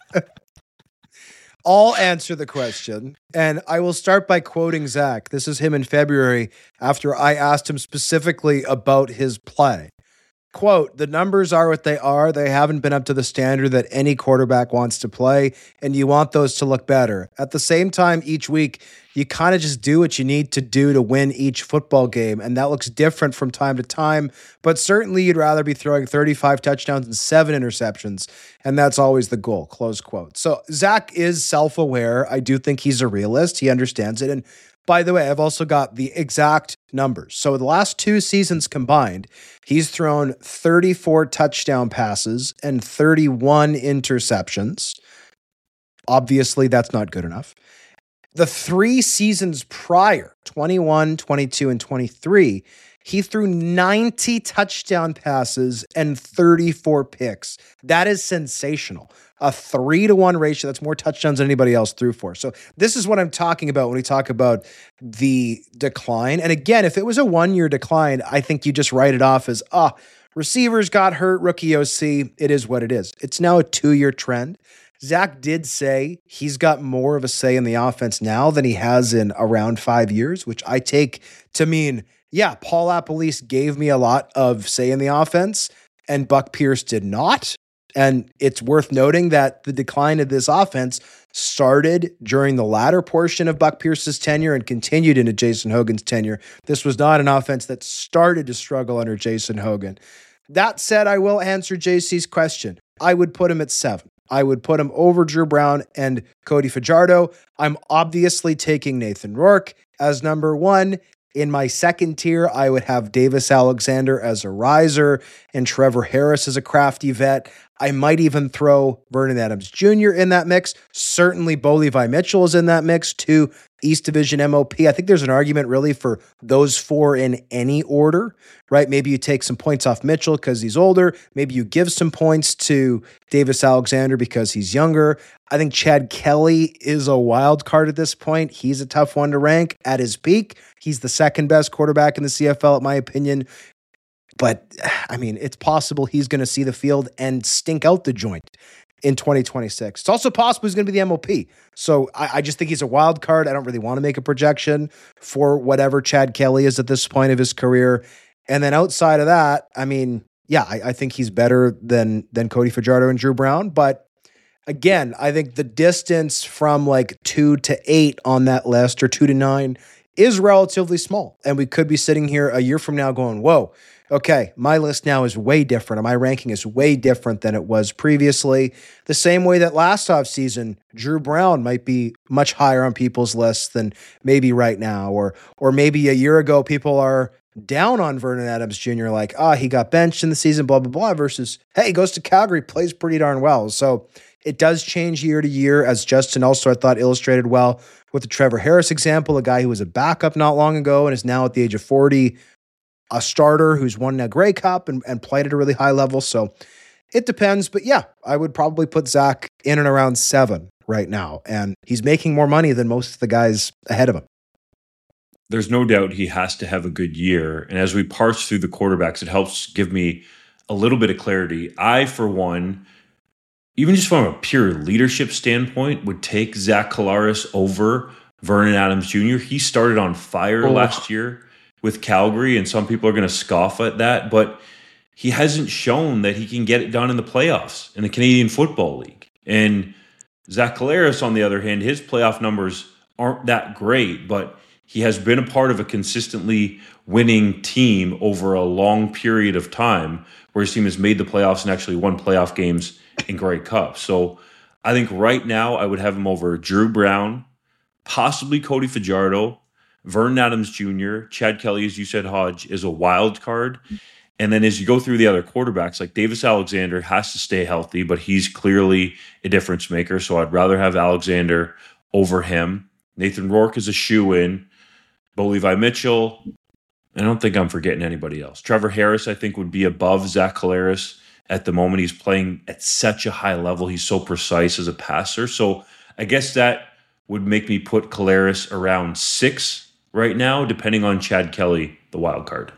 I'll answer the question, and I will start by quoting Zach. This is him in February after I asked him specifically about his play. Quote, "The numbers are what they are. They haven't been up to the standard that any quarterback wants to play, and you want those to look better. At the same time, each week, you kind of just do what you need to do to win each football game, and that looks different from time to time, but certainly you'd rather be throwing 35 touchdowns and 7 interceptions, and that's always the goal," close quote. So Zach is self-aware. I do think he's a realist. He understands it, and by the way, I've also got the exact numbers. So the last 2 seasons combined, he's thrown 34 touchdown passes and 31 interceptions. Obviously, that's not good enough. The 3 seasons prior, 21, 22, and 23, he threw 90 touchdown passes and 34 picks. That is sensational. A 3-to-1 ratio. That's more touchdowns than anybody else threw for. So this is what I'm talking about when we talk about the decline. And again, if it was a 1-year decline, I think you just write it off as, Receivers got hurt, rookie OC. It is what it is. It's now a 2-year trend. Zach did say he's got more of a say in the offense now than he has in around 5 years, which I take to mean, yeah, Paul LaPolice gave me a lot of say in the offense, and Buck Pierce did not. And it's worth noting that the decline of this offense started during the latter portion of Buck Pierce's tenure and continued into Jason Hogan's tenure. This was not an offense that started to struggle under Jason Hogan. That said, I will answer JC's question. I would put him at 7. I would put him over Drew Brown and Cody Fajardo. I'm obviously taking Nathan Rourke as number 1. In my second tier, I would have Davis Alexander as a riser and Trevor Harris as a crafty vet. I might even throw Vernon Adams Jr. in that mix. Certainly Bo Levi Mitchell is in that mix, 2 East Division MOP. I think there's an argument really for those 4 in any order, right? Maybe you take some points off Mitchell because he's older. Maybe you give some points to Davis Alexander because he's younger. I think Chad Kelly is a wild card at this point. He's a tough one to rank at his peak. He's the second best quarterback in the CFL, in my opinion. But, I mean, it's possible he's going to see the field and stink out the joint in 2026. It's also possible he's going to be the MOP. So I just think he's a wild card. I don't really want to make a projection for whatever Chad Kelly is at this point of his career. And then outside of that, I mean, yeah, I think he's better than Cody Fajardo and Drew Brown. But again, I think the distance from like 2 to 8 on that list or 2 to 9 is relatively small. And we could be sitting here a year from now going, whoa, okay, my list now is way different. My ranking is way different than it was previously. The same way that last offseason, Drew Brown might be much higher on people's lists than maybe right now. Or maybe a year ago, people are down on Vernon Adams Jr. like, he got benched in the season, blah, blah, blah, versus, hey, he goes to Calgary, plays pretty darn well. So it does change year to year, as Justin also, I thought, illustrated well with the Trevor Harris example, a guy who was a backup not long ago and is now at the age of 40, a starter who's won a Grey Cup and played at a really high level. So it depends. But yeah, I would probably put Zach in and around 7 right now. And he's making more money than most of the guys ahead of him. There's no doubt he has to have a good year. And as we parse through the quarterbacks, it helps give me a little bit of clarity. I, for one, even just from a pure leadership standpoint, would take Zach Collaros over Vernon Adams Jr. He started on fire last year with Calgary, and some people are going to scoff at that, but he hasn't shown that he can get it done in the playoffs in the Canadian Football League. And Zach Collaros, on the other hand, his playoff numbers aren't that great, but he has been a part of a consistently winning team over a long period of time where his team has made the playoffs and actually won playoff games in Grey Cup. So I think right now I would have him over Drew Brown, possibly Cody Fajardo, Vernon Adams Jr., Chad Kelly, as you said, Hodge, is a wild card. And then as you go through the other quarterbacks, like Davis Alexander has to stay healthy, but he's clearly a difference maker. So I'd rather have Alexander over him. Nathan Rourke is a shoe-in. Bo Levi Mitchell. I don't think I'm forgetting anybody else. Trevor Harris, I think, would be above Zach Collaros at the moment. He's playing at such a high level. He's so precise as a passer. So I guess that would make me put Collaros around 6 right now, depending on Chad Kelly, the wild card.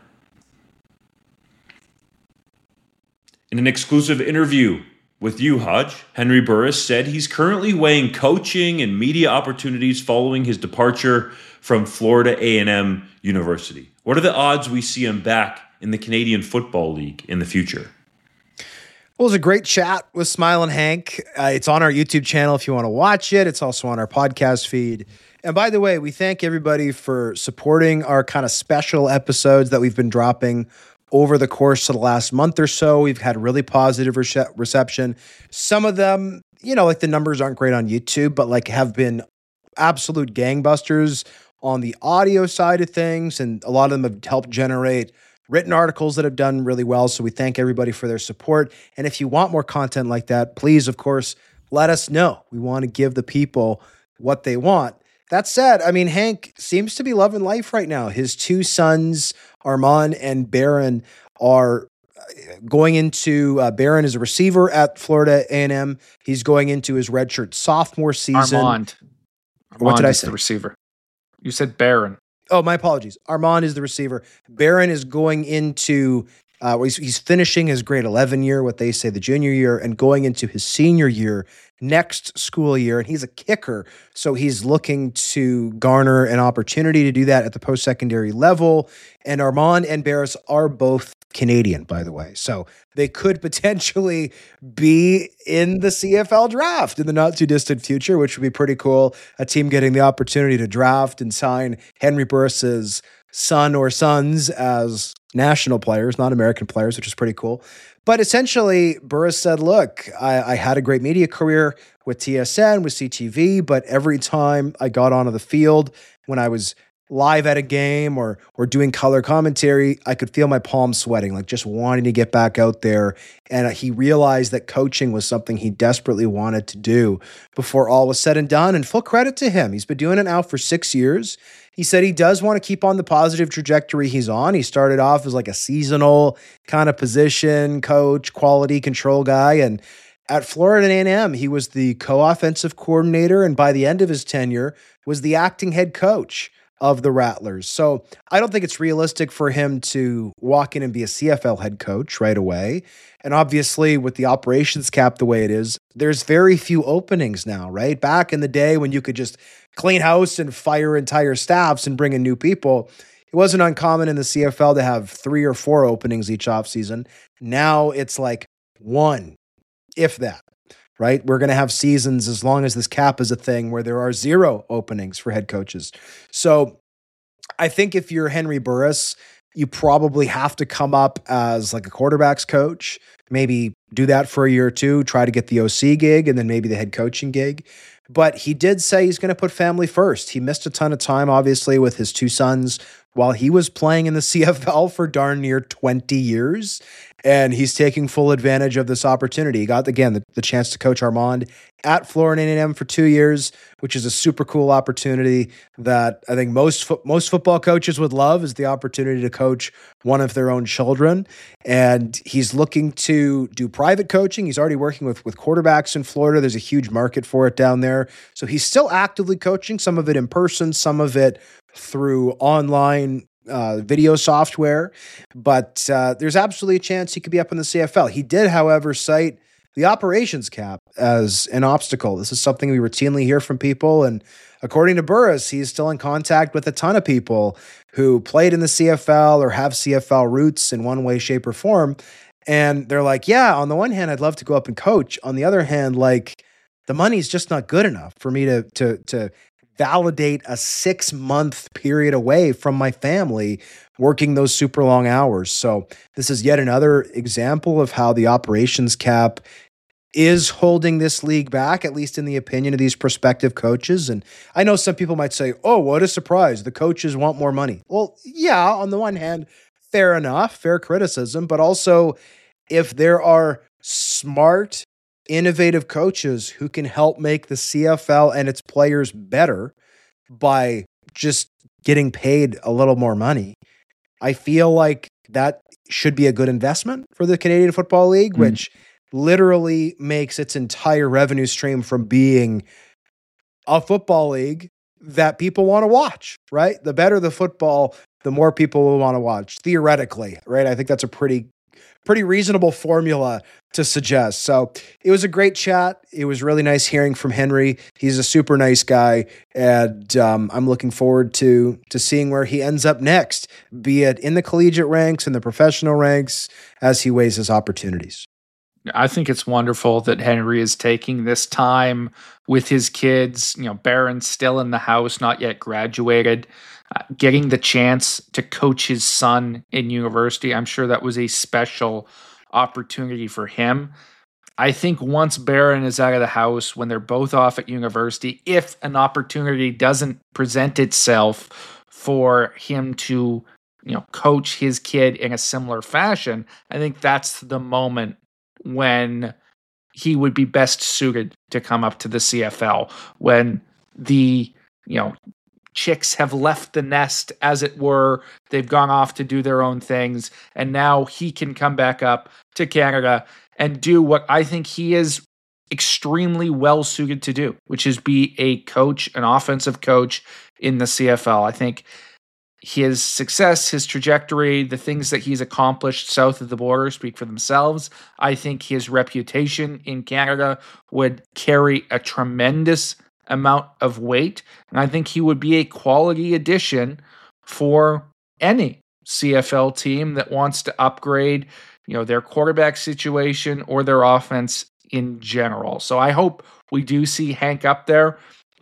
In an exclusive interview with you, Hodge, Henry Burris said he's currently weighing coaching and media opportunities following his departure from Florida A&M University. What are the odds we see him back in the Canadian Football League in the future? Well, it was a great chat with Smiling Hank. It's on our YouTube channel if you want to watch it. It's also on our podcast feed. And by the way, we thank everybody for supporting our kind of special episodes that we've been dropping over the course of the last month or so. We've had really positive reception. Some of them, like the numbers aren't great on YouTube, but like have been absolute gangbusters on the audio side of things. And a lot of them have helped generate written articles that have done really well. So we thank everybody for their support. And if you want more content like that, please, of course, let us know. We want to give the people what they want. That said, I mean, Hank seems to be loving life right now. His 2 sons, Armand and Barron, are going into, Barron is a receiver at Florida A&M. He's going into his redshirt sophomore season. Armand What did I say? The receiver. You said Barron. Oh, my apologies. Armand is the receiver. Barron is going into He's finishing his grade 11 year, what they say the junior year, and going into his senior year next school year. And he's a kicker, so he's looking to garner an opportunity to do that at the post-secondary level. And Armand and Barris are both Canadian, by the way. So they could potentially be in the CFL draft in the not too distant future, which would be pretty cool. A team getting the opportunity to draft and sign Henry Burris's son or sons as national players, not American players, which is pretty cool. But essentially, Burris said, look, I had a great media career with TSN, with CTV, but every time I got onto the field, when I was live at a game or doing color commentary, I could feel my palms sweating, like just wanting to get back out there. And he realized that coaching was something he desperately wanted to do before all was said and done. And full credit to him. He's been doing it now for 6 years. He said he does want to keep on the positive trajectory he's on. He started off as like a seasonal kind of position coach, quality control guy. And at Florida A&M, he was the co-offensive coordinator. And by the end of his tenure, was the acting head coach of the Rattlers. So I don't think it's realistic for him to walk in and be a CFL head coach right away. And obviously with the operations cap the way it is, there's very few openings now, right? Back in the day when you could just clean house and fire entire staffs and bring in new people, it wasn't uncommon in the CFL to have 3 or 4 openings each offseason. Now it's like 1, if that. Right? We're going to have seasons as long as this cap is a thing where there are 0 openings for head coaches. So I think if you're Henry Burris, you probably have to come up as like a quarterback's coach, maybe do that for a year or 2, try to get the OC gig and then maybe the head coaching gig. But he did say he's going to put family first. He missed a ton of time, obviously, with his 2 sons while he was playing in the CFL for darn near 20 years. And he's taking full advantage of this opportunity. He got, again, the chance to coach Armand at Florida A&M for 2 years, which is a super cool opportunity that I think most football coaches would love, is the opportunity to coach one of their own children. And he's looking to do private coaching. He's already working with quarterbacks in Florida. There's a huge market for it down there. So he's still actively coaching, some of it in person, some of it through online video software, but there's absolutely a chance he could be up in the CFL. He did, however, cite the operations cap as an obstacle. This is something we routinely hear from people, and according to Burris, he's still in contact with a ton of people who played in the CFL or have CFL roots in one way, shape, or form, and they're like, yeah, on the one hand, I'd love to go up and coach. On the other hand, like, the money's just not good enough for me to validate a 6-month period away from my family working those super long hours. So this is yet another example of how the operations cap is holding this league back, at least in the opinion of these prospective coaches. And I know some people might say, oh, what a surprise. The coaches want more money. Well, yeah, on the one hand, fair enough, fair criticism, but also if there are smart, innovative coaches who can help make the CFL and its players better by just getting paid a little more money, I feel like that should be a good investment for the Canadian Football League, which literally makes its entire revenue stream from being a football league that people want to watch, right? The better the football, the more people will want to watch, theoretically, right? I think that's a pretty reasonable formula to suggest. So it was a great chat. It was really nice hearing from Henry. He's a super nice guy, and I'm looking forward to seeing where he ends up next, be it in the collegiate ranks and the professional ranks, as he weighs his opportunities. I think it's wonderful that Henry is taking this time with his kids. You know, Barron's still in the house, not yet graduated. Getting the chance to coach his son in university, I'm sure that was a special opportunity for him. I think once Barron is out of the house, when they're both off at university, if an opportunity doesn't present itself for him to, you know, coach his kid in a similar fashion, I think that's the moment when he would be best suited to come up to the CFL, when the, you know, chicks have left the nest, as it were. They've gone off to do their own things, and now he can come back up to Canada and do what I think he is extremely well suited to do, which is be a coach, an offensive coach in the CFL. I think his success, his trajectory, the things that he's accomplished south of the border speak for themselves. I think his reputation in Canada would carry a tremendous amount of weight, and I think he would be a quality addition for any CFL team that wants to upgrade, their quarterback situation or their offense in general. So I hope we do see Hank up there.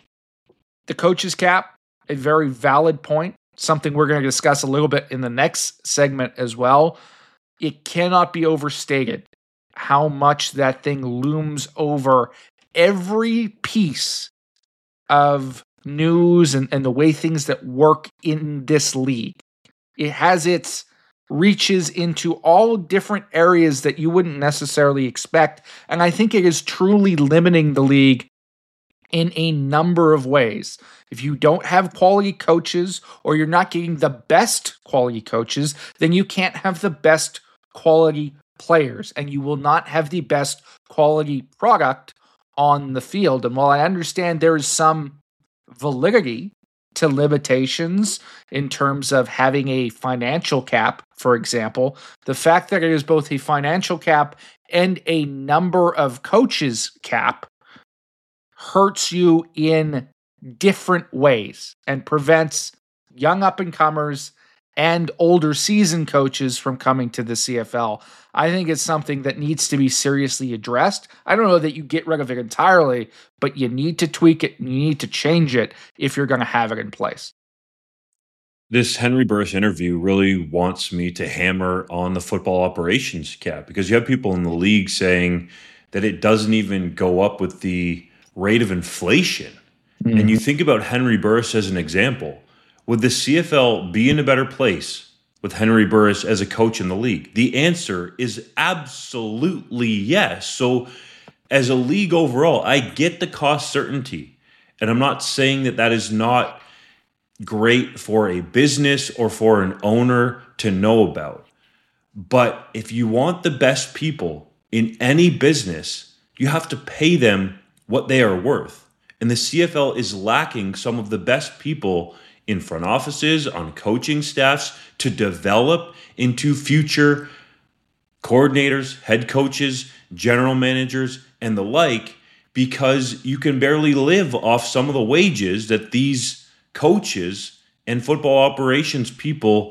The coach's cap, a very valid point, something we're going to discuss a little bit in the next segment as well. It cannot be overstated how much that thing looms over every piece of news and the way things that work in this league. It has its reaches into all different areas that you wouldn't necessarily expect. And I think it is truly limiting the league in a number of ways. If you don't have quality coaches or you're not getting the best quality coaches, then you can't have the best quality players and you will not have the best quality product on the field. And while I understand there is some validity to limitations in terms of having a financial cap, for example, the fact that it is both a financial cap and a number of coaches cap hurts you in different ways and prevents young up-and-comers and older seasoned coaches from coming to the CFL. I think it's something that needs to be seriously addressed. I don't know that you get rid of it entirely, but you need to tweak it and you need to change it if you're going to have it in place. This Henry Burris interview really wants me to hammer on the football operations cap, because you have people in the league saying that it doesn't even go up with the rate of inflation. Mm-hmm. And you think about Henry Burris as an example. Would the CFL be in a better place with Henry Burris as a coach in the league? The answer is absolutely yes. So as a league overall, I get the cost certainty. And I'm not saying that that is not great for a business or for an owner to know about. But if you want the best people in any business, you have to pay them what they are worth. And the CFL is lacking some of the best people in front offices, on coaching staffs, to develop into future coordinators, head coaches, general managers, and the like, because you can barely live off some of the wages that these coaches and football operations people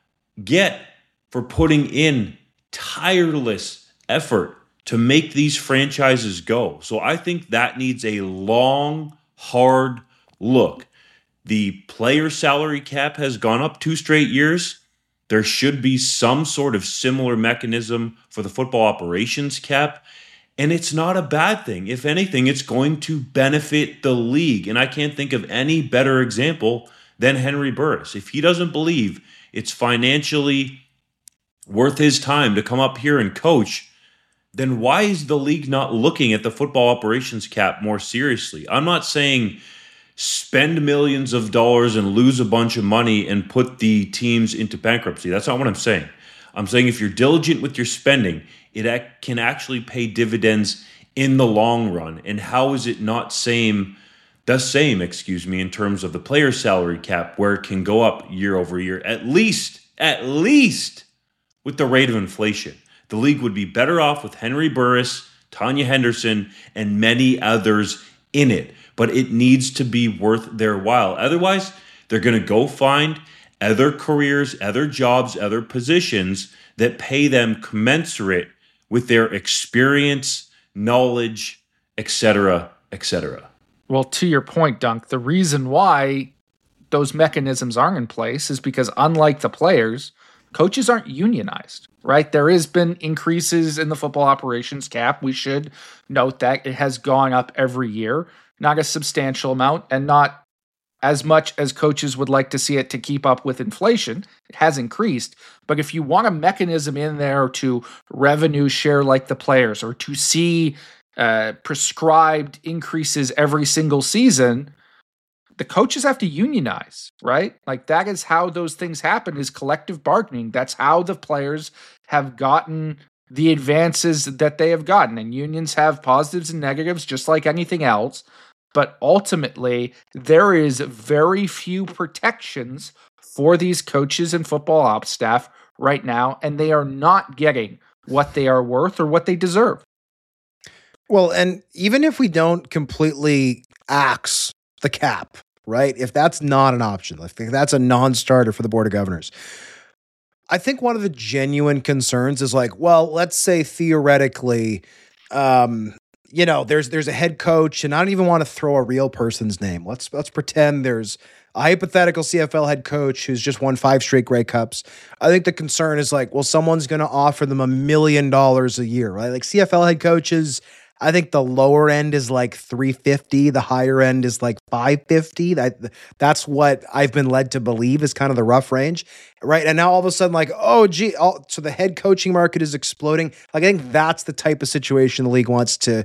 get for putting in tireless effort to make these franchises go. So I think that needs a long, hard look. The player salary cap has gone up 2 straight years. There should be some sort of similar mechanism for the football operations cap. And it's not a bad thing. If anything, it's going to benefit the league. And I can't think of any better example than Henry Burris. If he doesn't believe it's financially worth his time to come up here and coach, then why is the league not looking at the football operations cap more seriously? I'm not saying spend millions of dollars and lose a bunch of money and put the teams into bankruptcy. That's not what I'm saying. I'm saying if you're diligent with your spending, it can actually pay dividends in the long run. And how is it not the same, in terms of the player salary cap, where it can go up year over year, at least with the rate of inflation? The league would be better off with Henry Burris, Tanya Henderson, and many others in it. But it needs to be worth their while. Otherwise, they're going to go find other careers, other jobs, other positions that pay them commensurate with their experience, knowledge, etc., etc. Well, to your point, Dunk, the reason why those mechanisms aren't in place is because, unlike the players, coaches aren't unionized, right? There has been increases in the football operations cap. We should note that it has gone up every year. Not a substantial amount and not as much as coaches would like to see it to keep up with inflation. It has increased. But if you want a mechanism in there to revenue share like the players, or to see prescribed increases every single season, the coaches have to unionize, right? Like, that is how those things happen, is collective bargaining. That's how the players have gotten the advances that they have gotten. And unions have positives and negatives just like anything else. But ultimately, there is very few protections for these coaches and football ops staff right now, and they are not getting what they are worth or what they deserve. Well, and even if we don't completely axe the cap, right? If that's not an option, if that's a non-starter for the Board of Governors, I think one of the genuine concerns is like, well, let's say theoretically, there's a head coach, and I don't even want to throw a real person's name. Let's pretend there's a hypothetical CFL head coach who's just won 5 straight Grey Cups. I think the concern is like, well, someone's going to offer them $1 million a year, right? Like CFL head coaches, I think the lower end is like 350, the higher end is like 550. That's what I've been led to believe is kind of the rough range, right? And now all of a sudden, like, so the head coaching market is exploding. Like, I think that's the type of situation the league wants to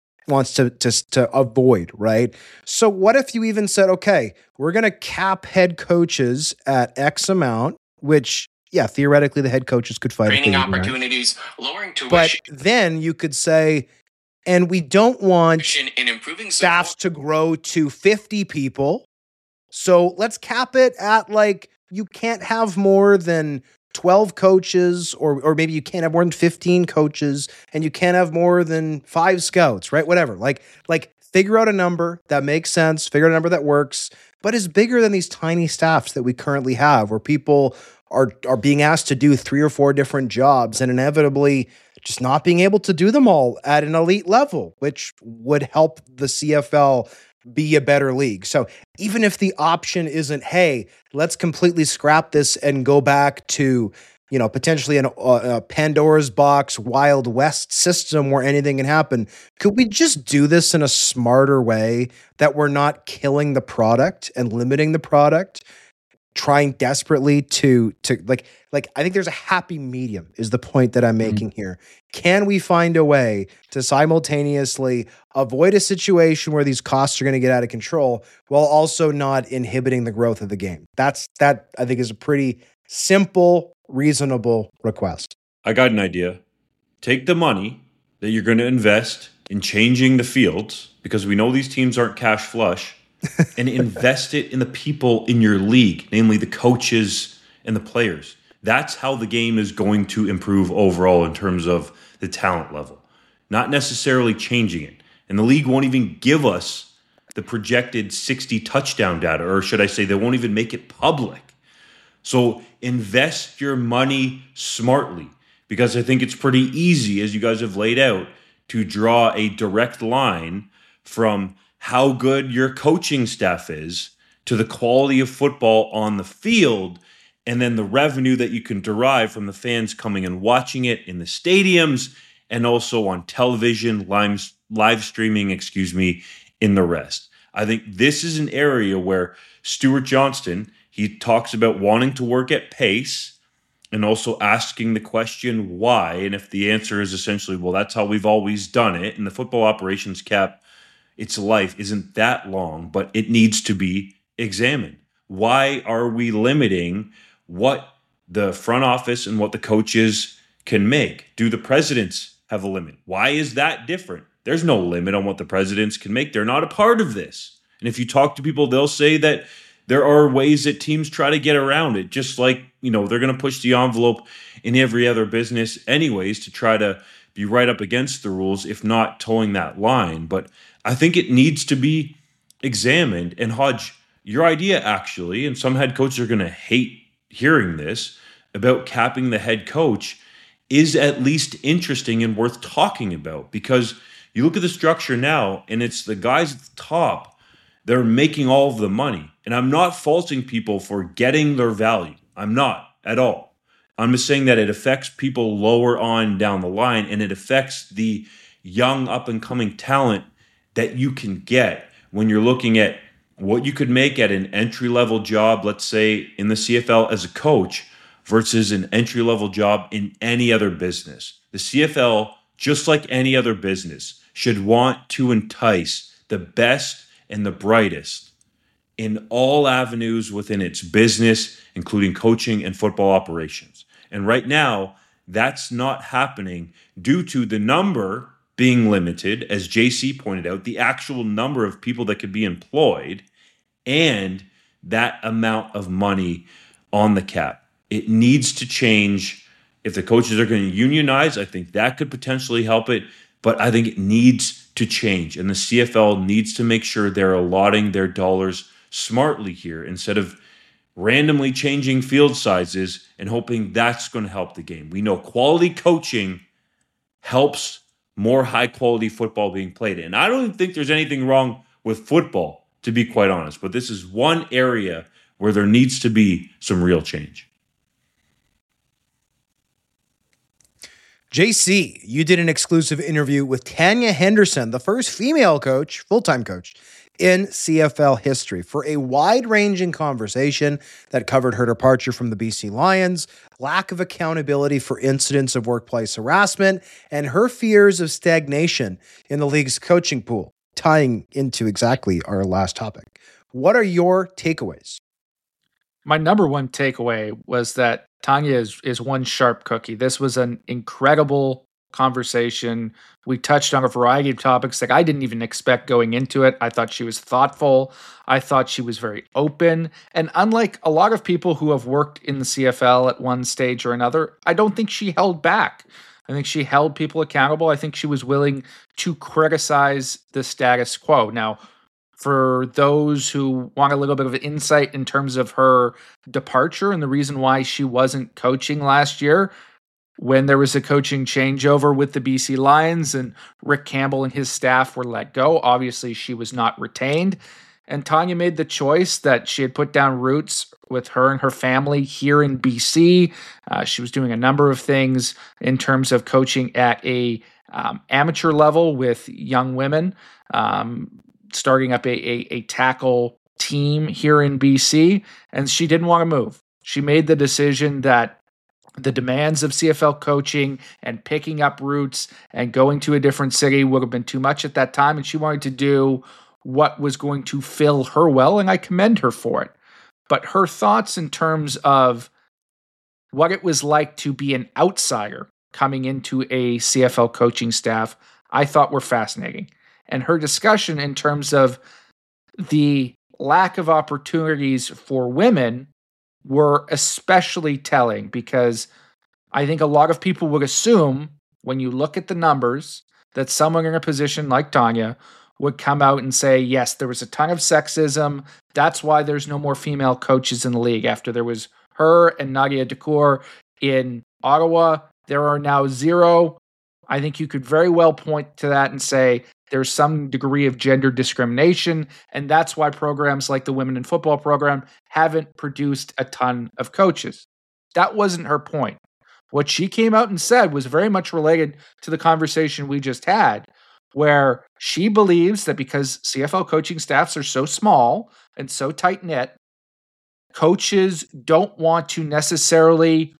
avoid, right? So what if you even said, okay, we're going to cap head coaches at X amount, which, yeah, theoretically the head coaches could fight. Training opportunities, lowering tuition. But then you could say, and we don't want staffs to grow to 50 people. So let's cap it at like, you can't have more than 12 coaches, or maybe you can't have more than 15 coaches, and you can't have more than 5 scouts, right? Whatever. Like figure out a number that makes sense, figure out a number that works, but is bigger than these tiny staffs that we currently have, where people are being asked to do 3 or 4 different jobs and inevitably just not being able to do them all at an elite level, which would help the CFL be a better league. So even if the option isn't, hey, let's completely scrap this and go back to, potentially a Pandora's box, Wild West system where anything can happen, could we just do this in a smarter way that we're not killing the product and limiting the product, trying desperately to I think there's a happy medium is the point that I'm making here. Can we find a way to simultaneously avoid a situation where these costs are going to get out of control while also not inhibiting the growth of the game? That I think is a pretty simple, reasonable request. I got an idea. Take the money that you're going to invest in changing the fields, because we know these teams aren't cash flush, and invest it in the people in your league, namely the coaches and the players. That's how the game is going to improve overall in terms of the talent level, not necessarily changing it. And the league won't even give us the projected 60 touchdown data, or should I say they won't even make it public. So invest your money smartly, because I think it's pretty easy, as you guys have laid out, to draw a direct line from how good your coaching staff is to the quality of football on the field, and then the revenue that you can derive from the fans coming and watching it in the stadiums and also on television, live streaming, in the rest. I think this is an area where Stuart Johnston, he talks about wanting to work at pace and also asking the question why. And if the answer is essentially, well, that's how we've always done it, and the football operations cap, its life isn't that long, but it needs to be examined. Why are we limiting what the front office and what the coaches can make? Do the presidents have a limit? Why is that different? There's no limit on what the presidents can make. They're not a part of this. And if you talk to people, they'll say that there are ways that teams try to get around it, just like, they're going to push the envelope in every other business anyways to try to be right up against the rules, if not towing that line. But I think it needs to be examined. And Hodge, your idea actually, and some head coaches are going to hate hearing this, about capping the head coach is at least interesting and worth talking about, because you look at the structure now and it's the guys at the top that are making all of the money. And I'm not faulting people for getting their value. I'm not at all. I'm just saying that it affects people lower on down the line, and it affects the young up and coming talent that you can get when you're looking at what you could make at an entry-level job, let's say in the CFL as a coach, versus an entry-level job in any other business. The CFL, just like any other business, should want to entice the best and the brightest in all avenues within its business, including coaching and football operations. And right now, that's not happening due to the number being limited, as JC pointed out, the actual number of people that could be employed and that amount of money on the cap. It needs to change. If the coaches are going to unionize, I think that could potentially help it, but I think it needs to change, and the CFL needs to make sure they're allotting their dollars smartly here instead of randomly changing field sizes and hoping that's going to help the game. We know quality coaching helps more high-quality football being played. And I don't think there's anything wrong with football, to be quite honest. But this is one area where there needs to be some real change. JC, you did an exclusive interview with Tanya Henderson, the first female coach, full-time coach, in CFL history for a wide-ranging conversation that covered her departure from the BC Lions, lack of accountability for incidents of workplace harassment, and her fears of stagnation in the league's coaching pool, tying into exactly our last topic. What are your takeaways? My number one takeaway was that Tanya is one sharp cookie. This was an incredible conversation. We touched on a variety of topics that I didn't even expect going into it. I thought she was thoughtful. I thought she was very open. And unlike a lot of people who have worked in the CFL at one stage or another, I don't think she held back. I think she held people accountable. I think she was willing to criticize the status quo. Now, for those who want a little bit of an insight in terms of her departure and the reason why she wasn't coaching last year, when there was a coaching changeover with the BC Lions and Rick Campbell and his staff were let go, obviously she was not retained. And Tanya made the choice that she had put down roots with her and her family here in BC. She was doing a number of things in terms of coaching at a amateur level with young women, starting up a tackle team here in BC, and she didn't want to move. She made the decision that the demands of CFL coaching and picking up roots and going to a different city would have been too much at that time, and she wanted to do what was going to fill her well, and I commend her for it. But her thoughts in terms of what it was like to be an outsider coming into a CFL coaching staff, I thought were fascinating. And her discussion in terms of the lack of opportunities for women were especially telling, because I think a lot of people would assume when you look at the numbers that someone in a position like Tanya would come out and say, yes, there was a ton of sexism. That's why there's no more female coaches in the league. After there was her and Nadia Decour in Ottawa, there are now 0. I think you could very well point to that and say there's some degree of gender discrimination, and that's why programs like the Women in Football program haven't produced a ton of coaches. That wasn't her point. What she came out and said was very much related to the conversation we just had, where she believes that because CFL coaching staffs are so small and so tight-knit, coaches don't want to necessarily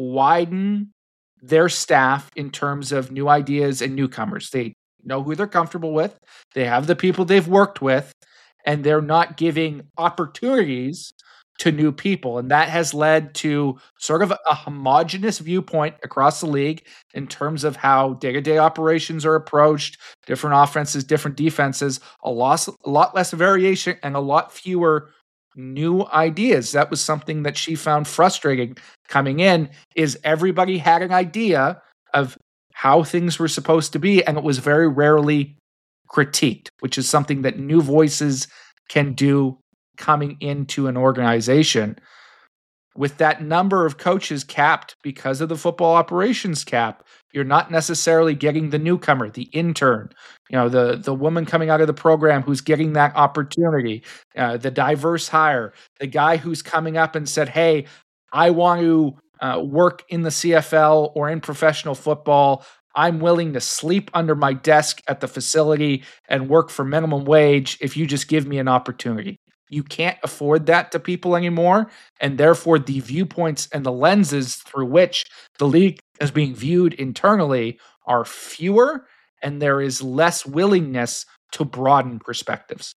widen their staff in terms of new ideas and newcomers. They know who they're comfortable with. They have the people they've worked with, and they're not giving opportunities to new people. And that has led to sort of a homogenous viewpoint across the league in terms of how day-to-day operations are approached, different offenses, different defenses, a lot less variation and a lot fewer new ideas. That was something that she found frustrating coming in, is everybody had an idea of how things were supposed to be, and it was very rarely critiqued, which is something that new voices can do coming into an organization. With that number of coaches capped because of the football operations cap, you're not necessarily getting the newcomer, the intern, the woman coming out of the program who's getting that opportunity, the diverse hire, the guy who's coming up and said, hey, I want to work in the CFL or in professional football. I'm willing to sleep under my desk at the facility and work for minimum wage if you just give me an opportunity. You can't afford that to people anymore, and therefore the viewpoints and the lenses through which the league is being viewed internally are fewer, and there is less willingness to broaden perspectives.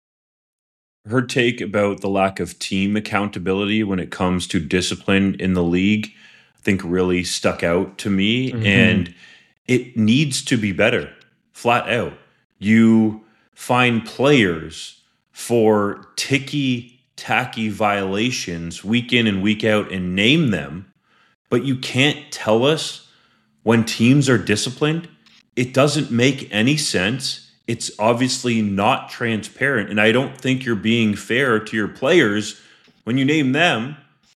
Her take about the lack of team accountability when it comes to discipline in the league, I think really stuck out to me, and it needs to be better. flat out. You fine players for ticky-tacky violations week in and week out and name them, but you can't tell us when teams are disciplined. It doesn't make any sense. It's obviously not transparent, and I don't think you're being fair to your players when you name them,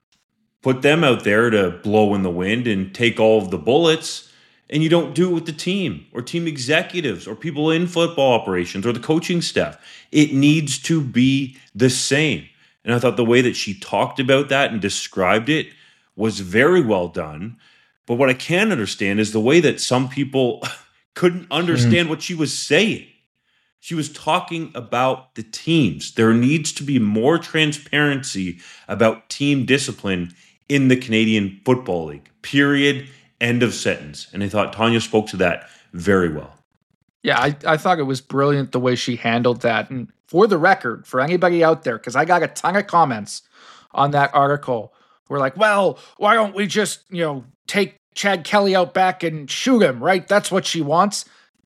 put them out there to blow in the wind and take all of the bullets, and you don't do it with the team or team executives or people in football operations or the coaching staff. It needs to be the same. And I thought the way that she talked about that and described it was very well done. But what I can understand is the way that some people couldn't understand what she was saying. She was talking about the teams. There needs to be more transparency about team discipline in the Canadian Football League. Period. End of sentence. And I thought Tanya spoke to that very well. Yeah, I thought it was brilliant the way she handled that. And for the record, for anybody out there, because I got a ton of comments on that article, we're like, well, why don't we just, take Chad Kelly out back and shoot him, right? That's what she wants.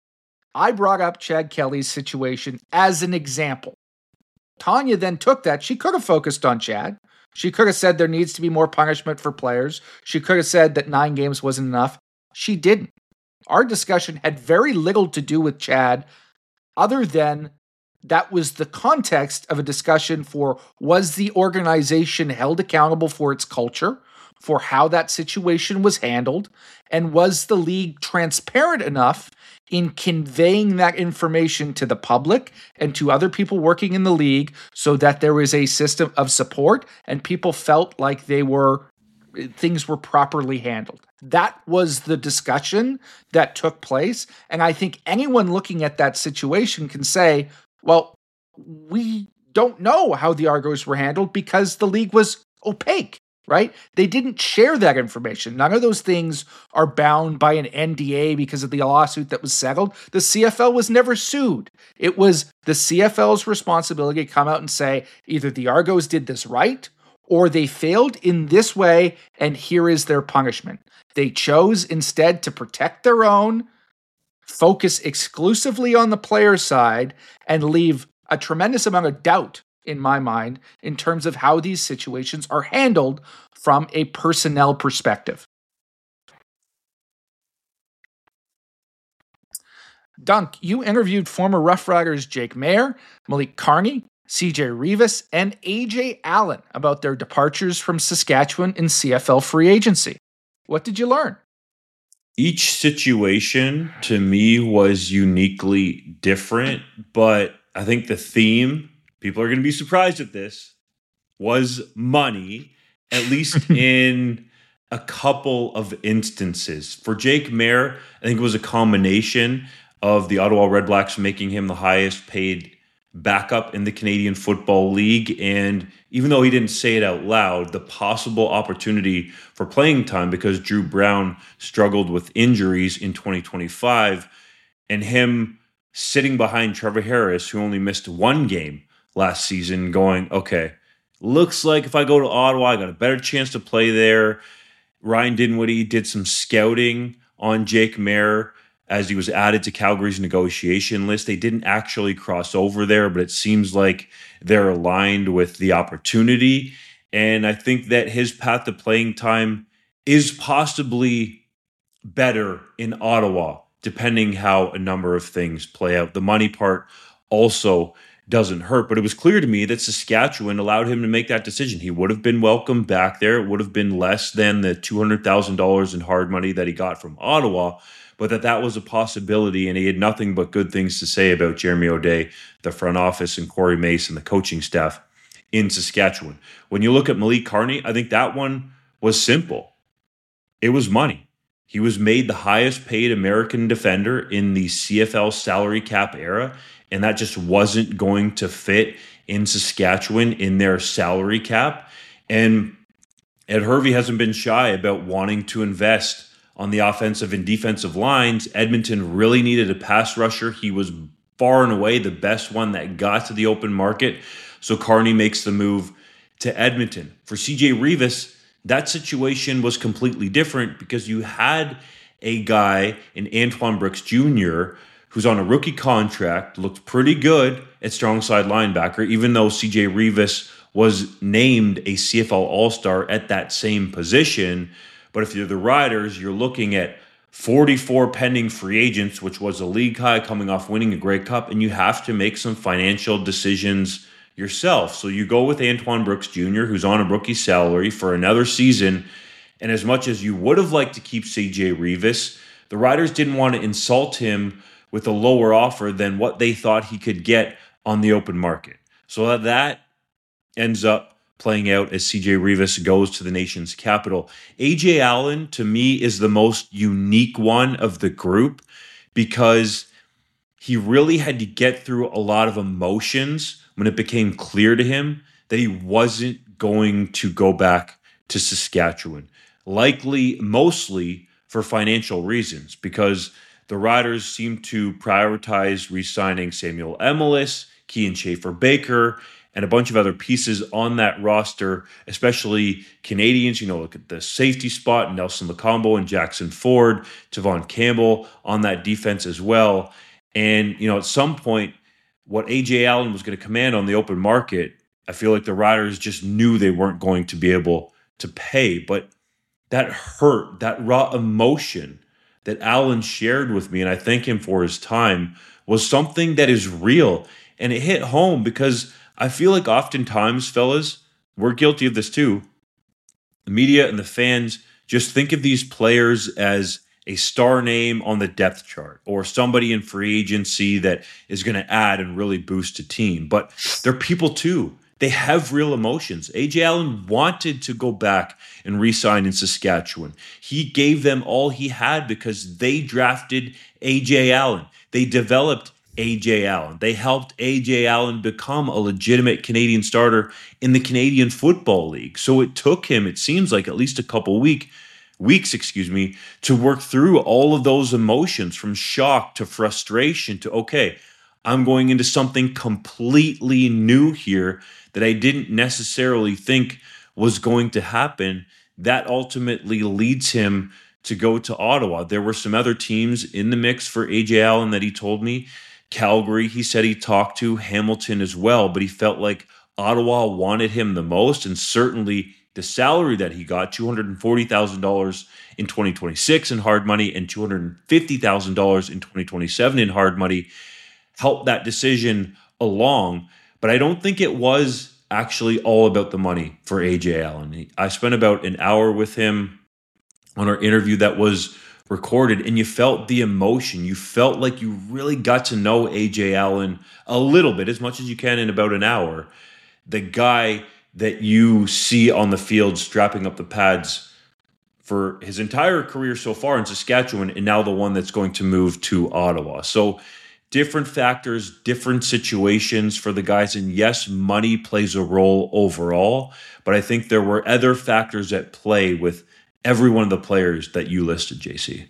I brought up Chad Kelly's situation as an example. Tanya then took that. She could have focused on Chad. She could have said there needs to be more punishment for players. She could have said that 9 games wasn't enough. She didn't. Our discussion had very little to do with Chad, other than that was the context of a discussion for, was the organization held accountable for its culture, for how that situation was handled, and was the league transparent enough in conveying that information to the public and to other people working in the league so that there was a system of support and people felt like things were properly handled. That was the discussion that took place. And I think anyone looking at that situation can say, well, we don't know how the Argos were handled because the league was opaque. Right? They didn't share that information. None of those things are bound by an NDA because of the lawsuit that was settled. The CFL was never sued. It was the CFL's responsibility to come out and say, either the Argos did this right, or they failed in this way, and here is their punishment. They chose instead to protect their own, focus exclusively on the player side, and leave a tremendous amount of doubt in my mind, in terms of how these situations are handled from a personnel perspective. Dunk, you interviewed former Rough Riders Jake Maier, Malik Carney, CJ Rivas, and AJ Allen about their departures from Saskatchewan in CFL free agency. What did you learn? Each situation to me was uniquely different, but I think the theme, people are going to be surprised at this, was money, at least in a couple of instances. For Jake Maier, I think it was a combination of the Ottawa Redblacks making him the highest paid backup in the Canadian Football League. And even though he didn't say it out loud, the possible opportunity for playing time because Drew Brown struggled with injuries in 2025, and him sitting behind Trevor Harris, who only missed 1 game last season, going, okay, looks like if I go to Ottawa, I got a better chance to play there. Ryan Dinwiddie did some scouting on Jake Maier as he was added to Calgary's negotiation list. They didn't actually cross over there, but it seems like they're aligned with the opportunity. And I think that his path to playing time is possibly better in Ottawa, depending how a number of things play out. The money part also doesn't hurt, but it was clear to me that Saskatchewan allowed him to make that decision. He would have been welcome back there. It would have been less than the $200,000 in hard money that he got from Ottawa, but that was a possibility, and he had nothing but good things to say about Jeremy O'Day, the front office, and Corey Mace and the coaching staff in Saskatchewan. When you look at Malik Carney, I think that one was simple. It was money. He was made the highest paid American defender in the CFL salary cap era, and that just wasn't going to fit in Saskatchewan in their salary cap. And Ed Hervey hasn't been shy about wanting to invest on the offensive and defensive lines. Edmonton really needed a pass rusher. He was far and away the best one that got to the open market. So Carney makes the move to Edmonton. For CJ Rivas, that situation was completely different because you had a guy in Antoine Brooks Jr. who's on a rookie contract, looked pretty good at strong side linebacker, even though CJ Revis was named a CFL All-Star at that same position. But if you're the Riders, you're looking at 44 pending free agents, which was a league high coming off winning a Grey Cup, and you have to make some financial decisions yourself. So you go with Antoine Brooks Jr., who's on a rookie salary for another season. And as much as you would have liked to keep CJ Revis, the Riders didn't want to insult him with a lower offer than what they thought he could get on the open market. So that ends up playing out as CJ Revis goes to the nation's capital. AJ Allen, to me, is the most unique one of the group because he really had to get through a lot of emotions when it became clear to him that he wasn't going to go back to Saskatchewan. Likely, mostly for financial reasons, because the Riders seem to prioritize re-signing Samuel Emilus, Kean Schaefer-Baker, and a bunch of other pieces on that roster, especially Canadians. Look at the safety spot, Nelson Lacombo and Jackson Ford, Tavon Campbell on that defense as well. And, at some point, what A.J. Allen was going to command on the open market, I feel like the Riders just knew they weren't going to be able to pay. But that hurt, that raw emotion that Allen shared with me, and I thank him for his time, was something that is real. And it hit home because I feel like oftentimes, fellas, we're guilty of this too. The media and the fans just think of these players as a star name on the depth chart or somebody in free agency that is going to add and really boost a team. But they're people too. They have real emotions. A.J. Allen wanted to go back and re-sign in Saskatchewan. He gave them all he had because they drafted A.J. Allen. They developed A.J. Allen. They helped A.J. Allen become a legitimate Canadian starter in the Canadian Football League. So it took him, it seems like, at least a couple weeks, to work through all of those emotions, from shock to frustration to, okay, I'm going into something completely new here that I didn't necessarily think was going to happen. That ultimately leads him to go to Ottawa. There were some other teams in the mix for A.J. Allen that he told me. Calgary, he said he talked to, Hamilton as well, but he felt like Ottawa wanted him the most, and certainly the salary that he got, $240,000 in 2026 in hard money and $250,000 in 2027 in hard money, helped that decision along. But I don't think it was actually all about the money for A.J. Allen. I spent about an hour with him on our interview that was recorded, and you felt the emotion. You felt like you really got to know A.J. Allen a little bit, as much as you can in about an hour. The guy that you see on the field strapping up the pads for his entire career so far in Saskatchewan, and now the one that's going to move to Ottawa. So different factors, different situations for the guys. And yes, money plays a role overall, but I think there were other factors at play with every one of the players that you listed, JC.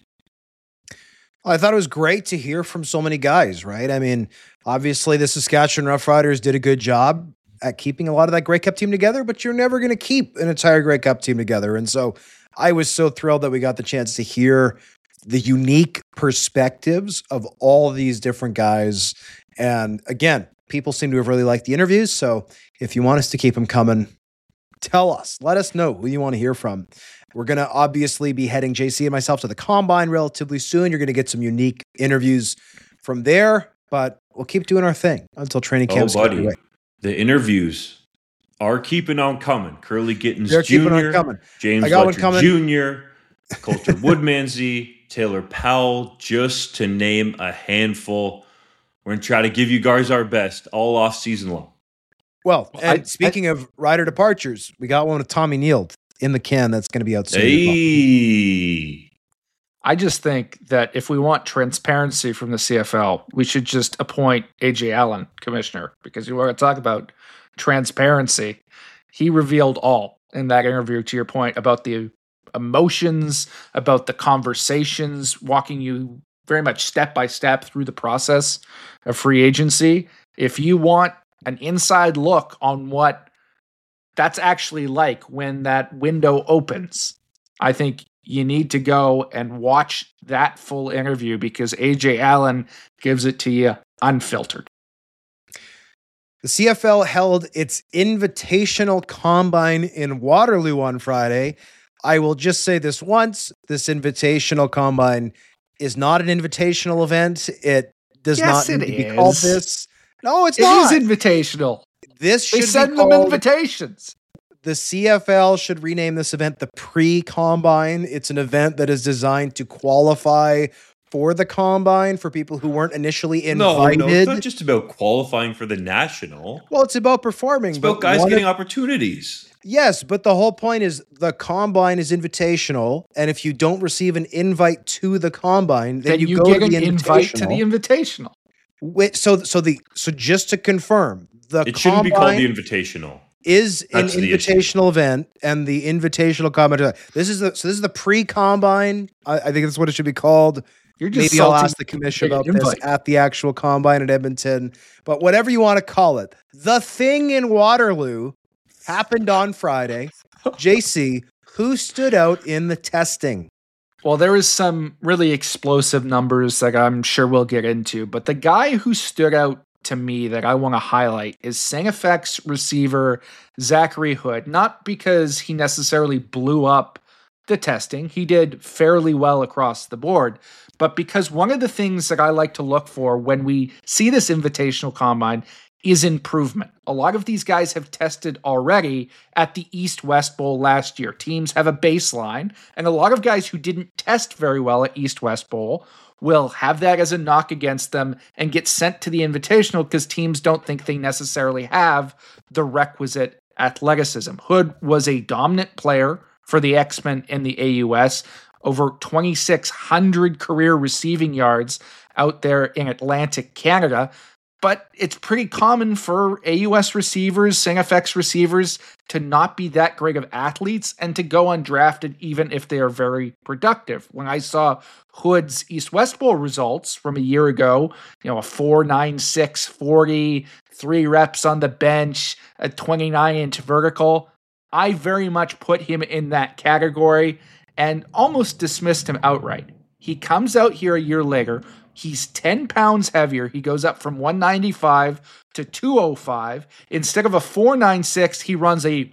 I thought it was great to hear from so many guys, right? I mean, obviously the Saskatchewan Roughriders did a good job at keeping a lot of that Grey Cup team together, but you're never going to keep an entire Grey Cup team together. And so I was so thrilled that we got the chance to hear the unique perspectives of all these different guys. And again, people seem to have really liked the interviews. So if you want us to keep them coming, tell us, let us know who you want to hear from. We're going to obviously be heading, JC and myself, to the Combine relatively soon. You're going to get some unique interviews from there, but we'll keep doing our thing until training camp. Oh, buddy, the interviews are keeping on coming. Curly Gittens They're Jr., keeping on coming. James Fletcher Jr., Coulter Woodmansey, Taylor Powell, just to name a handful. We're going to try to give you guys our best all off season long. Well, and speaking of rider departures, we got one with Tommy Neal in the can that's going to be out soon. Hey. I just think that if we want transparency from the CFL, we should just appoint A.J. Allen commissioner, because you want to talk about transparency. He revealed all in that interview, to your point, about the emotions, about the conversations, walking you very much step by step through the process of free agency. If you want an inside look on what that's actually like when that window opens, I think you need to go and watch that full interview because AJ Allen gives it to you unfiltered. The CFL held its invitational combine in Waterloo on Friday. I will just say this once. This invitational combine is not an invitational event. It does not need to be called this. No, it's not. It is invitational. This should They send be them called, invitations. the CFL should rename this event the pre-combine. It's an event that is designed to qualify for the combine for people who weren't initially invited. No, it's not just about qualifying for the national. Well, it's about performing. It's about guys getting opportunities. Yes, but the whole point is the combine is invitational, and if you don't receive an invite to the combine, then you go get to the an invite to the invitational. Wait, so just to confirm, It shouldn't be called the invitational. Is That's an the invitational event, and the invitational combine. This is the pre-combine. I think that's what it should be called. You're just Maybe I'll salty ask the commission to about get an this invite. at the actual combine at Edmonton. But whatever you want to call it, the thing in Waterloo happened on Friday. JC, who stood out in the testing? Well, there is some really explosive numbers that I'm sure we'll get into, but the guy who stood out to me that I want to highlight is Singapore receiver Zachary Hood, not because he necessarily blew up the testing. He did fairly well across the board, but because one of the things that I like to look for when we see this invitational combine is improvement. A lot of these guys have tested already at the East-West Bowl last year. Teams have a baseline, and a lot of guys who didn't test very well at East-West Bowl will have that as a knock against them and get sent to the invitational because teams don't think they necessarily have the requisite athleticism. Hood was a dominant player for the X-Men in the AUS, over 2,600 career receiving yards out there in Atlantic Canada. But it's pretty common for AUS receivers, SingFX receivers, to not be that great of athletes and to go undrafted even if they are very productive. When I saw Hood's East-West Bowl results from a year ago, a 4.96 40, 3 reps on the bench, a 29-inch vertical, I very much put him in that category and almost dismissed him outright. He comes out here a year later. He's 10 pounds heavier. He goes up from 195 to 205. Instead of a 4.96, he runs a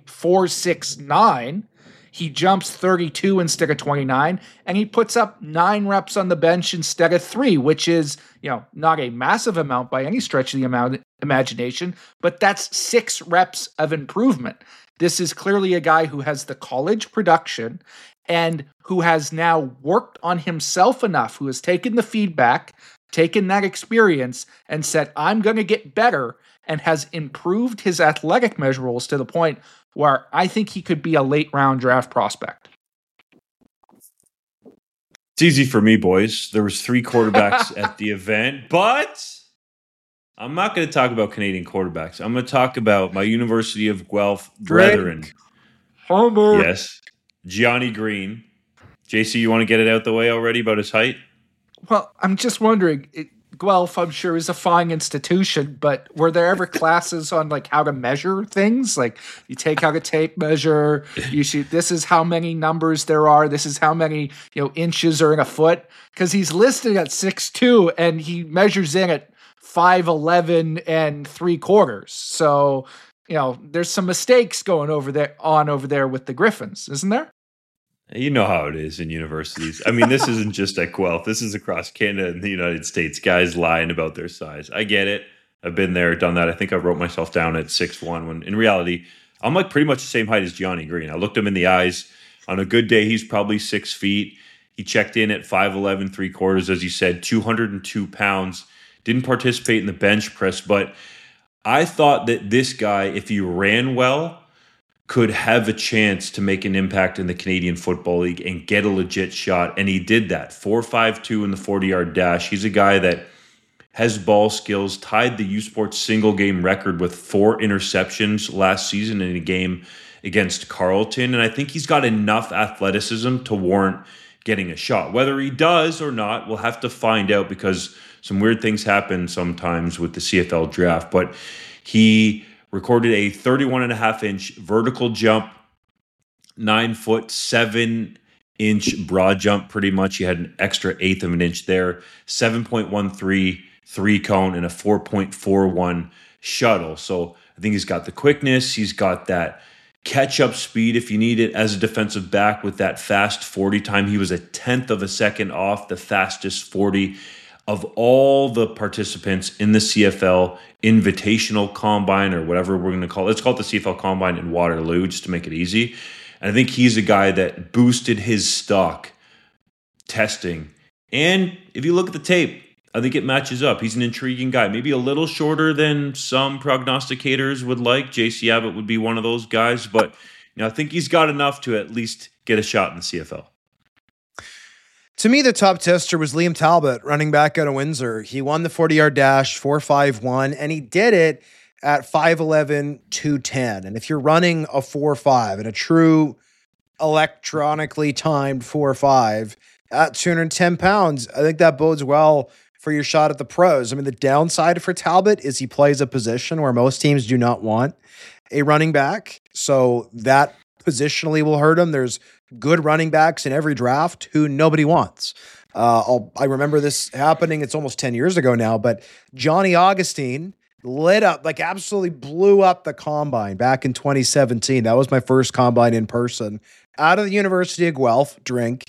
4.69. He jumps 32 instead of 29, and he puts up 9 reps on the bench instead of 3, which is, not a massive amount by any stretch of the imagination, but that's 6 reps of improvement. This is clearly a guy who has the college production and who has now worked on himself enough, who has taken the feedback, taken that experience, and said, I'm going to get better, and has improved his athletic measurables to the point where I think he could be a late-round draft prospect. It's easy for me, boys. There was 3 quarterbacks at the event, but I'm not going to talk about Canadian quarterbacks. I'm going to talk about my University of Guelph brethren. Homer. Yes. Gianni Green. JC, you want to get it out the way already about his height? Well, I'm just wondering, Guelph, I'm sure, is a fine institution, but were there ever classes on how to measure things? Like you take out a tape measure, you shoot, this is how many numbers there are, this is how many inches are in a foot? Because he's listed at 6'2", and he measures in at 5'11" and 3/4. So, there's some mistakes going over there with the Griffins, isn't there? You know how it is in universities. I mean, this isn't just at Guelph. This is across Canada and the United States. Guys lying about their size. I get it. I've been there, done that. I think I wrote myself down at 6'1", when in reality, I'm pretty much the same height as Gianni Green. I looked him in the eyes. On a good day, he's probably 6 feet. He checked in at 5'11", 3/4, as you said, 202 pounds. Didn't participate in the bench press, but I thought that this guy, if he ran well, could have a chance to make an impact in the Canadian Football League and get a legit shot. And he did that. 4.52 in the 40-yard dash. He's a guy that has ball skills, tied the U Sports single game record with 4 interceptions last season in a game against Carleton. And I think he's got enough athleticism to warrant getting a shot. Whether he does or not, we'll have to find out because some weird things happen sometimes with the CFL draft. But he recorded a 31.5-inch vertical jump, 9'7" inch broad jump pretty much. He had an extra eighth of an inch there, 7.13 three cone and a 4.41 shuttle. So I think he's got the quickness. He's got that catch-up speed if you need it as a defensive back with that fast 40 time. He was a tenth of a second off the fastest 40 of all the participants in the CFL Invitational Combine, or whatever we're going to call it. Let's call it the CFL Combine in Waterloo just to make it easy. And I think he's a guy that boosted his stock testing. And if you look at the tape, I think it matches up. He's an intriguing guy. Maybe a little shorter than some prognosticators would like. JC Abbott would be one of those guys. But I think he's got enough to at least get a shot in the CFL. To me, the top tester was Liam Talbot, running back out of Windsor. He won the 40-yard dash, 4.51, and he did it at 5'11", 210. And if you're running a 4.5 and a true electronically timed 4.5 at 210 pounds, I think that bodes well for your shot at the pros. I mean, the downside for Talbot is he plays a position where most teams do not want a running back. So that positionally will hurt him. There's good running backs in every draft who nobody wants. I remember this happening. It's almost 10 years ago now, but Johnny Augustine lit up, like absolutely blew up the combine back in 2017. That was my first combine in person out of the University of Guelph, drink.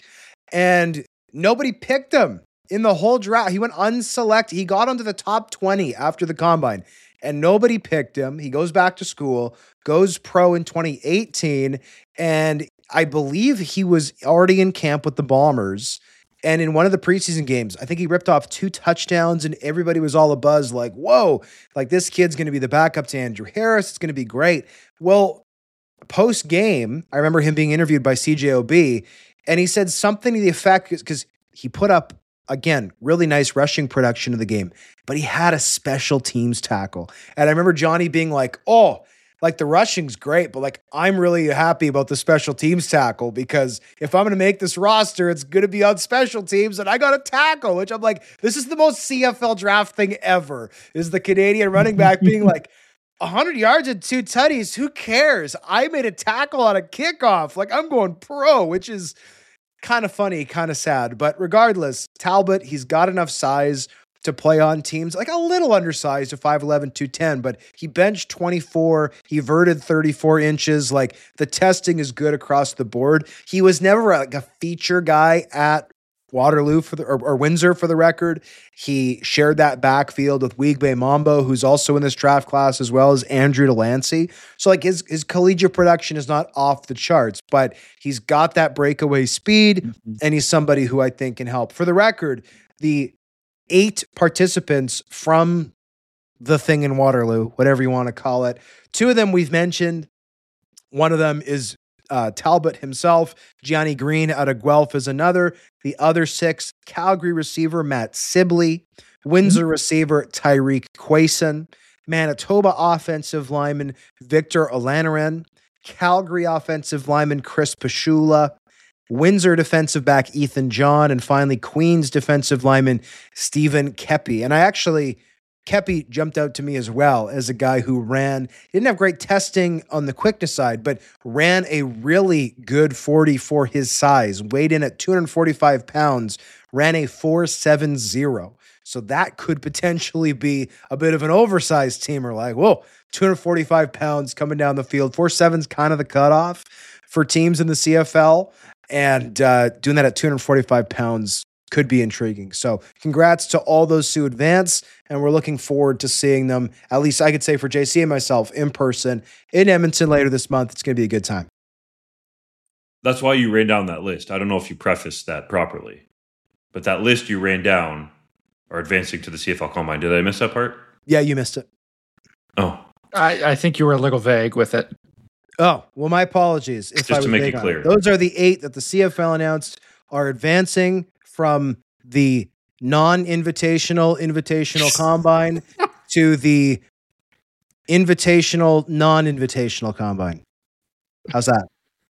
And nobody picked him in the whole draft. He went unselected. He got onto the top 20 after the combine and nobody picked him. He goes back to school, goes pro in 2018. And I believe he was already in camp with the Bombers. And in one of the preseason games, I think he ripped off 2 touchdowns and everybody was all abuzz like, whoa, like this kid's going to be the backup to Andrew Harris. It's going to be great. Well, post game, I remember him being interviewed by CJOB and he said something to the effect, because he put up, again, really nice rushing production of the game, but he had a special teams tackle. And I remember Johnny being like, oh, like the rushing's great, but like I'm really happy about the special teams tackle, because if I'm going to make this roster, it's going to be on special teams and I got a tackle, which I'm like, this is the most CFL draft thing ever, is the Canadian running back being like 100 yards and 2 tutties. Who cares? I made a tackle on a kickoff. Like I'm going pro, which is kind of funny, kind of sad. But regardless, Talbot, he's got enough size to play on teams, like a little undersized to 5'11", 210, but he benched 24, he verted 34 inches. Like the testing is good across the board. He was never like a feature guy at Waterloo for the, or Windsor for the record. He shared that backfield with Wigbe Mambo, who's also in this draft class, as well as Andrew Delancey. So like his collegiate production is not off the charts, but he's got that breakaway speed and he's somebody who I think can help. For the record, the 8 participants from the thing in Waterloo, whatever you want to call it, 2 of them we've mentioned. One of them is Talbot himself. Gianni Green out of Guelph is another. The other 6, Calgary receiver Matt Sibley, Windsor receiver Tyreek Quayson, Manitoba offensive lineman Victor Olanaran, Calgary offensive lineman Chris Pashula, Windsor defensive back Ethan John, and finally Queens defensive lineman Stephen Kepi. And Kepi jumped out to me as well as a guy who ran, didn't have great testing on the quickness side, but ran a really good 40 for his size, weighed in at 245 pounds, ran a 4.70. So that could potentially be a bit of an oversized teamer. Like, whoa, 245 pounds coming down the field. 4.7 is kind of the cutoff for teams in the CFL. And doing that at 245 pounds could be intriguing. So congrats to all those who advance, and we're looking forward to seeing them, at least I could say for JC and myself, in person in Edmonton later this month. It's going to be a good time. That's why you ran down that list. I don't know if you prefaced that properly, but that list you ran down are advancing to the CFL Combine. Did I miss that part? Yeah, you missed it. Oh. I think you were a little vague with it. Oh, well, my apologies. If Just to make it clear. Those are the 8 that the CFL announced are advancing from the non-invitational combine to the invitational, non-invitational combine. How's that?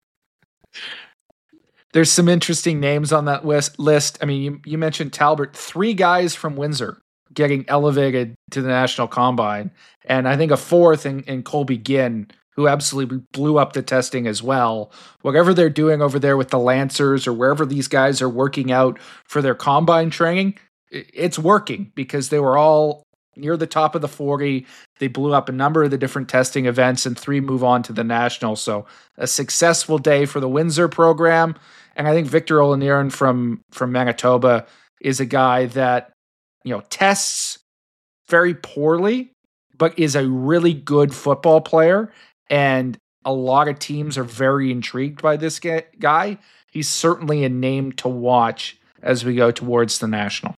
There's some interesting names on that list. I mean, you mentioned Talbot, 3 guys from Windsor getting elevated to the national combine. And I think a 4th in Colby Ginn who absolutely blew up the testing as well. Whatever they're doing over there with the Lancers or wherever these guys are working out for their combine training, it's working because they were all near the top of the 40. They blew up a number of the different testing events, and 3 move on to the national. So a successful day for the Windsor program. And I think Victor Olaniran from Manitoba is a guy that, tests very poorly, but is a really good football player. And a lot of teams are very intrigued by this guy. He's certainly a name to watch as we go towards the national.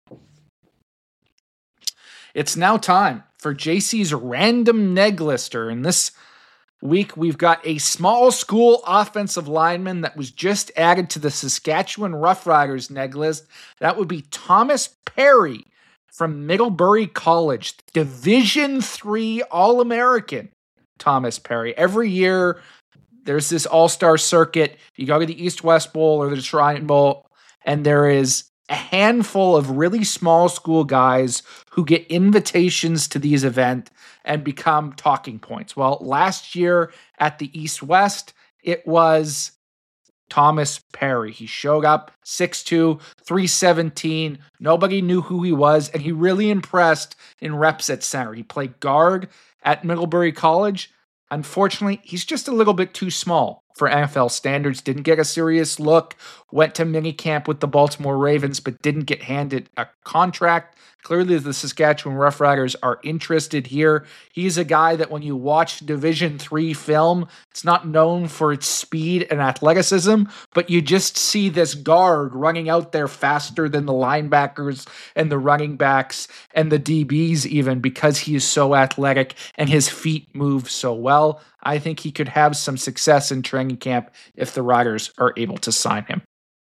It's now time for JC's random neg lister. And this week, we've got a small school offensive lineman that was just added to the Saskatchewan Roughriders neg list. That would be Thomas Perry from Middlebury College, Division III All-American. Thomas Perry. Every year, there's this all-star circuit. You go to the East-West Bowl or the Shrine Bowl, and there is a handful of really small school guys who get invitations to these events and become talking points. Well, last year at the East-West, it was Thomas Perry. He showed up 6'2", 317. Nobody knew who he was, and he really impressed in reps at center. He played guard at Middlebury College. Unfortunately, he's just a little bit too small for NFL standards. Didn't get a serious look. Went to minicamp with the Baltimore Ravens, but didn't get handed a contract. Clearly, the Saskatchewan Roughriders are interested here. He's a guy that when you watch Division III film, it's not known for its speed and athleticism, but you just see this guard running out there faster than the linebackers and the running backs and the DBs even, because he is so athletic and his feet move so well. I think he could have some success in training camp if the Riders are able to sign him.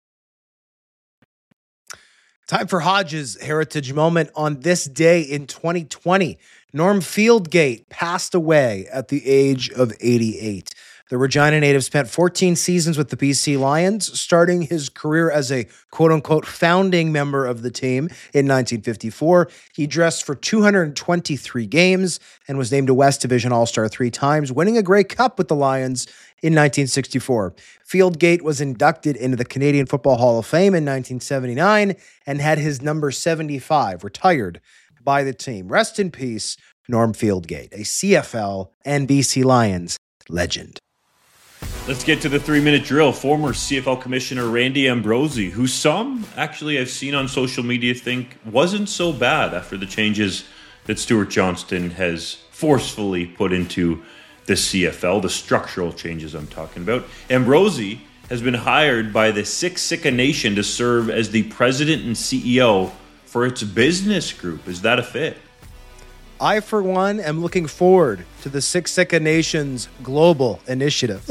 Time for Hodge's heritage moment. On this day in 2020, Norm Fieldgate passed away at the age of 88. The Regina native spent 14 seasons with the BC Lions, starting his career as a quote-unquote founding member of the team in 1954. He dressed for 223 games and was named a West Division All-Star 3 times, winning a Grey Cup with the Lions in 1964. Fieldgate was inducted into the Canadian Football Hall of Fame in 1979 and had his number 75 retired by the team. Rest in peace, Norm Fieldgate, a CFL and BC Lions legend. Let's get to the 3-minute drill. Former CFL Commissioner Randy Ambrosie, who some actually I've seen on social media think wasn't so bad after the changes that Stuart Johnston has forcefully put into the CFL, the structural changes I'm talking about. Ambrosie has been hired by the Siksika Nation to serve as the president and CEO for its business group. Is that a fit? I, for one, am looking forward to the Siksika Nation's global initiative.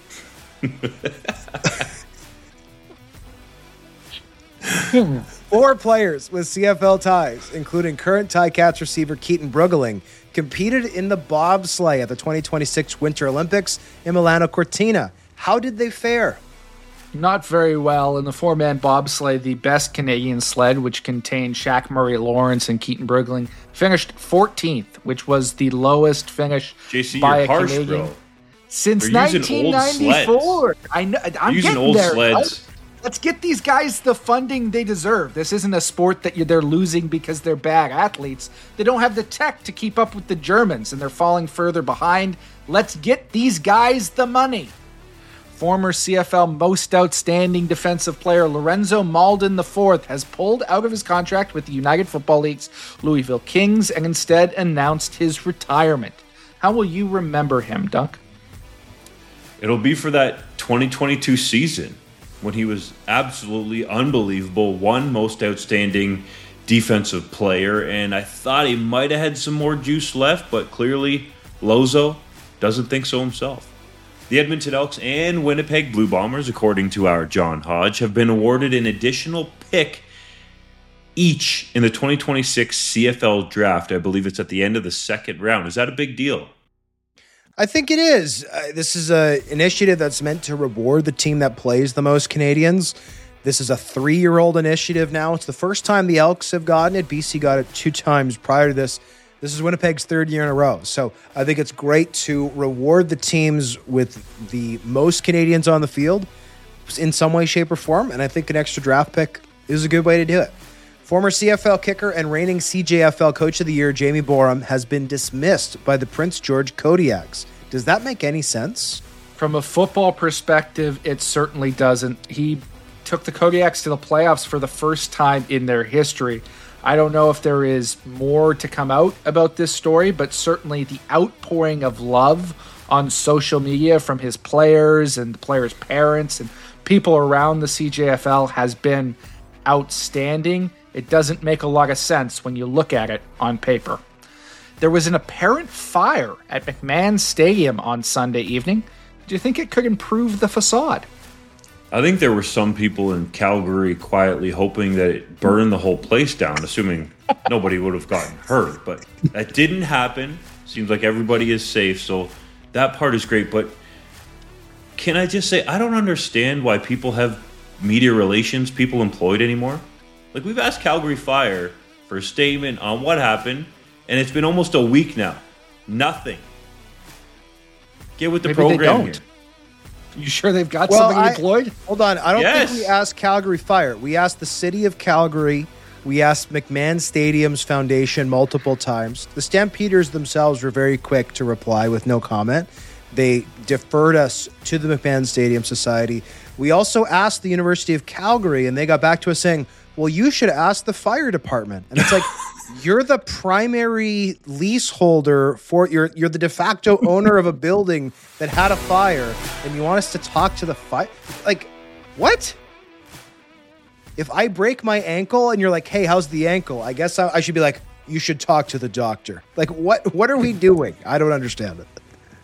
4 players with CFL ties, including current Ticats receiver Keaton Bruggeling, competed in the bobsleigh at the 2026 Winter Olympics in Milano Cortina. How did they fare? Not very well. In the 4-man bobsleigh, the best Canadian sled, which contained Shaq Murray-Lawrence and Keaton Bruggeling, finished 14th, which was the lowest finish JC, by you're a harsh, Canadian bro. since They're using 1994. I know. I'm using getting old there. sleds. Let's get these guys the funding they deserve. This isn't a sport that they're losing because they're bad athletes. They don't have the tech to keep up with the Germans, and they're falling further behind. Let's get these guys the money. Former CFL Most Outstanding Defensive Player Lorenzo Malden IV has pulled out of his contract with the United Football League's Louisville Kings and instead announced his retirement. How will you remember him, Dunk? It'll be for that 2022 season when he was absolutely unbelievable, one Most Outstanding Defensive Player, and I thought he might have had some more juice left, but clearly Lozo doesn't think so himself. The Edmonton Elks and Winnipeg Blue Bombers, according to our John Hodge, have been awarded an additional pick each in the 2026 CFL draft. I believe it's at the end of the second round. Is that a big deal? I think it is. This is an initiative that's meant to reward the team that plays the most Canadians. This is a 3-year-old initiative now. It's the first time the Elks have gotten it. BC got it 2 times prior to this. This is Winnipeg's third year in a row. So I think it's great to reward the teams with the most Canadians on the field in some way, shape, or form. And I think an extra draft pick is a good way to do it. Former CFL kicker and reigning CJFL Coach of the Year, Jamie Borum, has been dismissed by the Prince George Kodiaks. Does that make any sense? From a football perspective, it certainly doesn't. He took the Kodiaks to the playoffs for the first time in their history. I don't know if there is more to come out about this story, but certainly the outpouring of love on social media from his players and the players' parents and people around the CJFL has been outstanding. It doesn't make a lot of sense when you look at it on paper. There was an apparent fire at McMahon Stadium on Sunday evening. Do you think it could improve the facade? I think there were some people in Calgary quietly hoping that it burned the whole place down, assuming nobody would have gotten hurt. But that didn't happen. Seems like everybody is safe, so that part is great. But can I just say, I don't understand why people have media relations people employed anymore. Like, we've asked Calgary Fire for a statement on what happened, and it's been almost a week now. Nothing. Get with the Maybe program here. You sure they've got somebody deployed? Hold on. I don't think we asked Calgary Fire. We asked the city of Calgary. We asked McMahon Stadium's foundation multiple times. The Stampeders themselves were very quick to reply with no comment. They deferred us to the McMahon Stadium Society. We also asked the University of Calgary, and they got back to us saying, well, you should ask the fire department. And it's like, you're the primary leaseholder for you're the de facto owner of a building that had a fire, and you want us to talk to the fire? Like, what? If I break my ankle and you're like, hey, how's the ankle? I guess I should be like, you should talk to the doctor. Like, what are we doing? I don't understand it.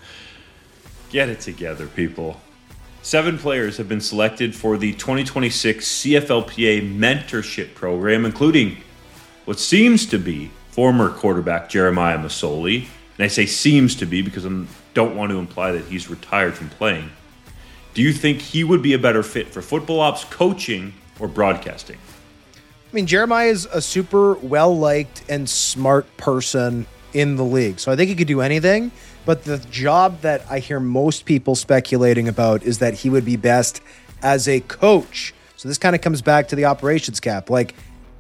Get it together, people. 7 players have been selected for the 2026 CFLPA mentorship program, including what seems to be former quarterback Jeremiah Masoli. And I say seems to be because I don't want to imply that he's retired from playing. Do you think he would be a better fit for football ops, coaching, or broadcasting? I mean, Jeremiah is a super well-liked and smart person in the league, so I think he could do anything. But the job that I hear most people speculating about is that he would be best as a coach. So this kind of comes back to the operations cap. Like,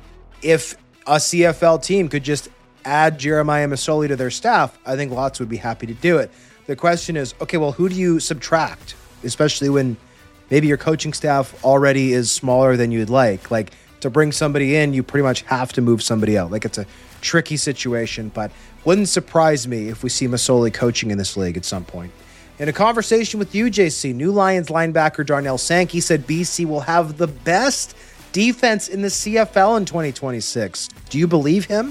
if a CFL team could just add Jeremiah Masoli to their staff, I think lots would be happy to do it. The question is, okay, well, who do you subtract? Especially when maybe your coaching staff already is smaller than you'd like. Like, to bring somebody in, you pretty much have to move somebody out. Like, it's a tricky situation, but wouldn't surprise me if we see Masoli coaching in this league at some point. In a conversation with UJC, New Lions linebacker Darnell Sankey said BC will have the best defense in the CFL in 2026. Do you believe him?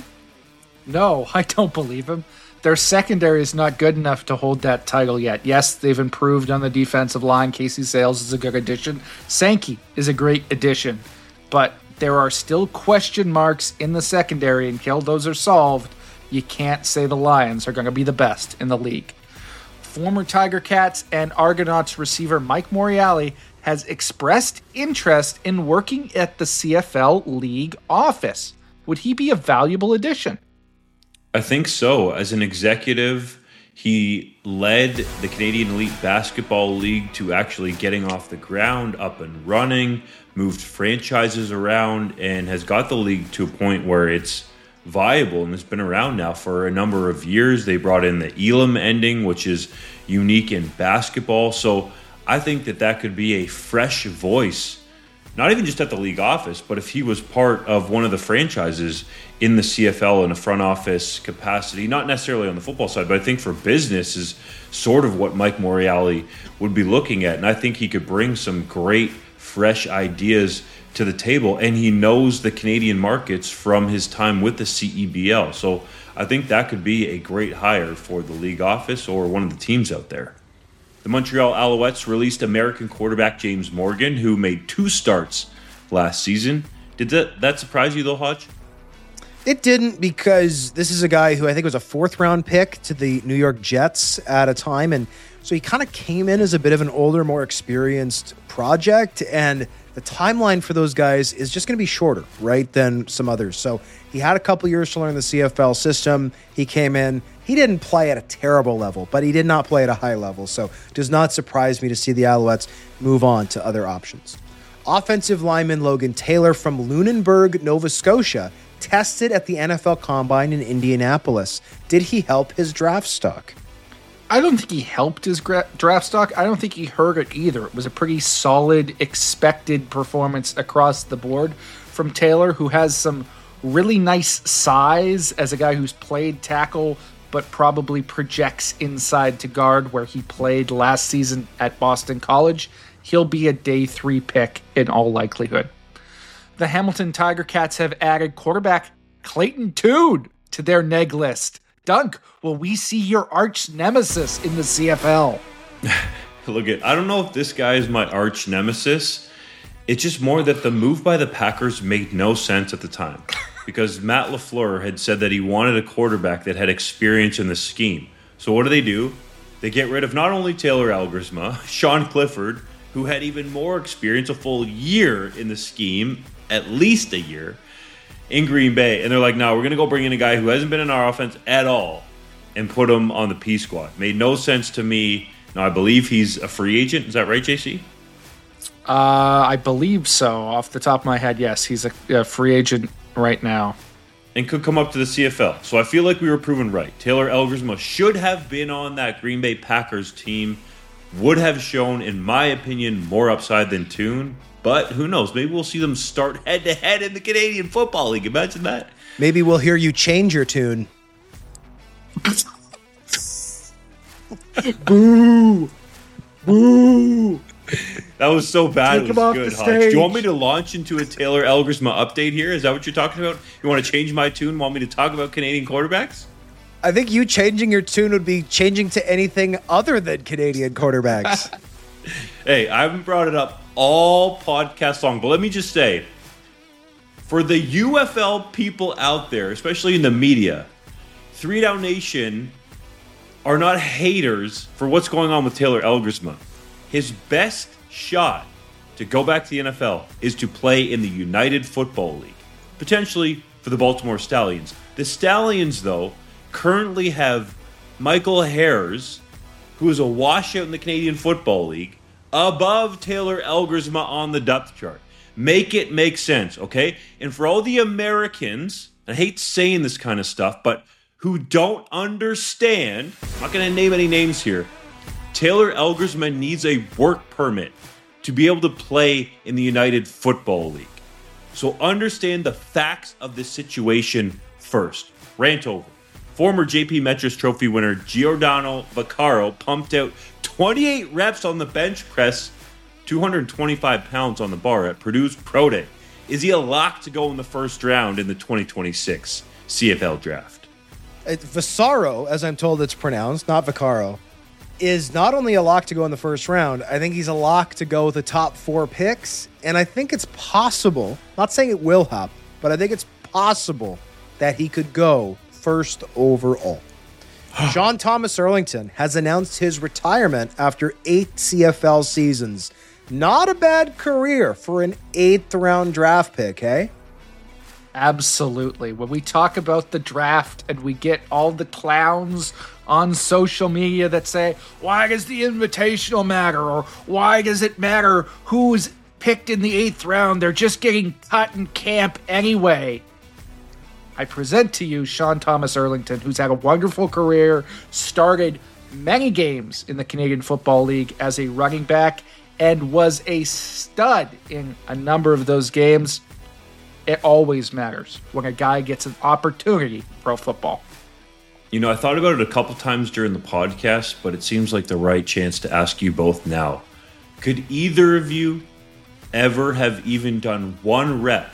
No, I don't believe him. Their secondary is not good enough to hold that title yet. Yes, they've improved on the defensive line. Casey Sales is a good addition. Sankey is a great addition. But there are still question marks in the secondary. Until those are solved, you can't say the Lions are going to be the best in the league. Former Tiger Cats and Argonauts receiver Mike Morreale has expressed interest in working at the CFL League office. Would he be a valuable addition? I think so. As an executive, he led the Canadian Elite Basketball League to actually getting off the ground, up and running, moved franchises around, and has got the league to a point where it's viable, and it's been around now for a number of years. They brought in the Elam ending, which is unique in basketball. So I think that could be a fresh voice, not even just at the league office, but if he was part of one of the franchises in the CFL in a front office capacity, not necessarily on the football side, but I think for business is sort of what Mike Morreale would be looking at. And I think he could bring some great, fresh ideas to the table, and he knows the Canadian markets from his time with the CEBL. So I think that could be a great hire for the league office or one of the teams out there. The Montreal Alouettes released American quarterback James Morgan, who made 2 starts last season. Did that surprise you though, Hodge? It didn't, because this is a guy who I think was a 4th-round pick to the New York Jets at a time, and so he kind of came in as a bit of an older, more experienced project, and the timeline for those guys is just going to be shorter, right, than some others. So he had a couple years to learn the CFL system. He came in. He didn't play at a terrible level, but he did not play at a high level. So it does not surprise me to see the Alouettes move on to other options. Offensive lineman Logan Taylor from Lunenburg, Nova Scotia, tested at the NFL Combine in Indianapolis. Did he help his draft stock? I don't think he helped his draft stock. I don't think he hurt it either. It was a pretty solid, expected performance across the board from Taylor, who has some really nice size as a guy who's played tackle, but probably projects inside to guard where he played last season at Boston College. He'll be a day 3 pick in all likelihood. The Hamilton Tiger Cats have added quarterback Clayton Tune to their neg list. Dunk, will we see your arch nemesis in the CFL? Look, I don't know if this guy is my arch nemesis. It's just more that the move by the Packers made no sense at the time because Matt LaFleur had said that he wanted a quarterback that had experience in the scheme. So what do? They get rid of not only Taylor Elgersma, Sean Clifford, who had even more experience, a full year in the scheme, at least a year, in Green Bay. And they're like, no, we're going to go bring in a guy who hasn't been in our offense at all and put him on the P squad. Made no sense to me. Now, I believe he's a free agent. Is that right, JC? I believe so. Off the top of my head, yes. He's a free agent right now. And could come up to the CFL. So I feel like we were proven right. Taylor Elgersma should have been on that Green Bay Packers team. Would have shown, in my opinion, more upside than Tune. But who knows? Maybe we'll see them start head-to-head in the Canadian Football League. Imagine that. Maybe we'll hear you change your tune. Boo! Boo! That was so bad. Take it was good, Hodge. Do you want me to launch into a Taylor Elgersma update here? Is that what you're talking about? You want to change my tune? Want me to talk about Canadian quarterbacks? I think you changing your tune would be changing to anything other than Canadian quarterbacks. Hey, I haven't brought it up all podcast long, but let me just say, for the UFL people out there, especially in the media, 3 Down Nation are not haters for what's going on with Taylor Elgersma. His best shot to go back to the NFL is to play in the United Football League, potentially for the Baltimore Stallions. The Stallions, though, currently have Michael Hares, who is a washout in the Canadian Football League, above Taylor Elgersma on the depth chart. Make it make sense, okay? And for all the Americans, I hate saying this kind of stuff, but who don't understand, I'm not going to name any names here, Taylor Elgersma needs a work permit to be able to play in the United Football League. So understand the facts of the situation first. Rant over. Former JP Metris Trophy winner Giordano Vaccaro pumped out 28 reps on the bench press, 225 pounds on the bar at Purdue's Pro Day. Is he a lock to go in the first round in the 2026 CFL draft? Vaccaro, as I'm told it's pronounced, not Vaccaro, is not only a lock to go in the first round, I think he's a lock to go with the top 4 picks. And I think it's possible, not saying it will happen, but I think it's possible that he could go first overall. John Thomas Erlington has announced his retirement after 8 CFL seasons. Not a bad career for an 8th round draft pick, hey? Absolutely. When we talk about the draft and we get all the clowns on social media that say, why does the invitational matter? Or why does it matter who's picked in the 8th round? They're just getting cut in camp anyway. I present to you Sean Thomas Erlington, who's had a wonderful career, started many games in the Canadian Football League as a running back, and was a stud in a number of those games. It always matters when a guy gets an opportunity in pro football. You know, I thought about it a couple times during the podcast, but it seems like the right chance to ask you both now. Could either of you ever have even done 1 rep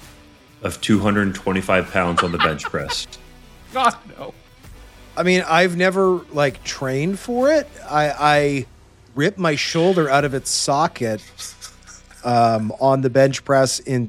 of 225 pounds on the bench press? God, no. I mean, I've never trained for it. I ripped my shoulder out of its socket on the bench press in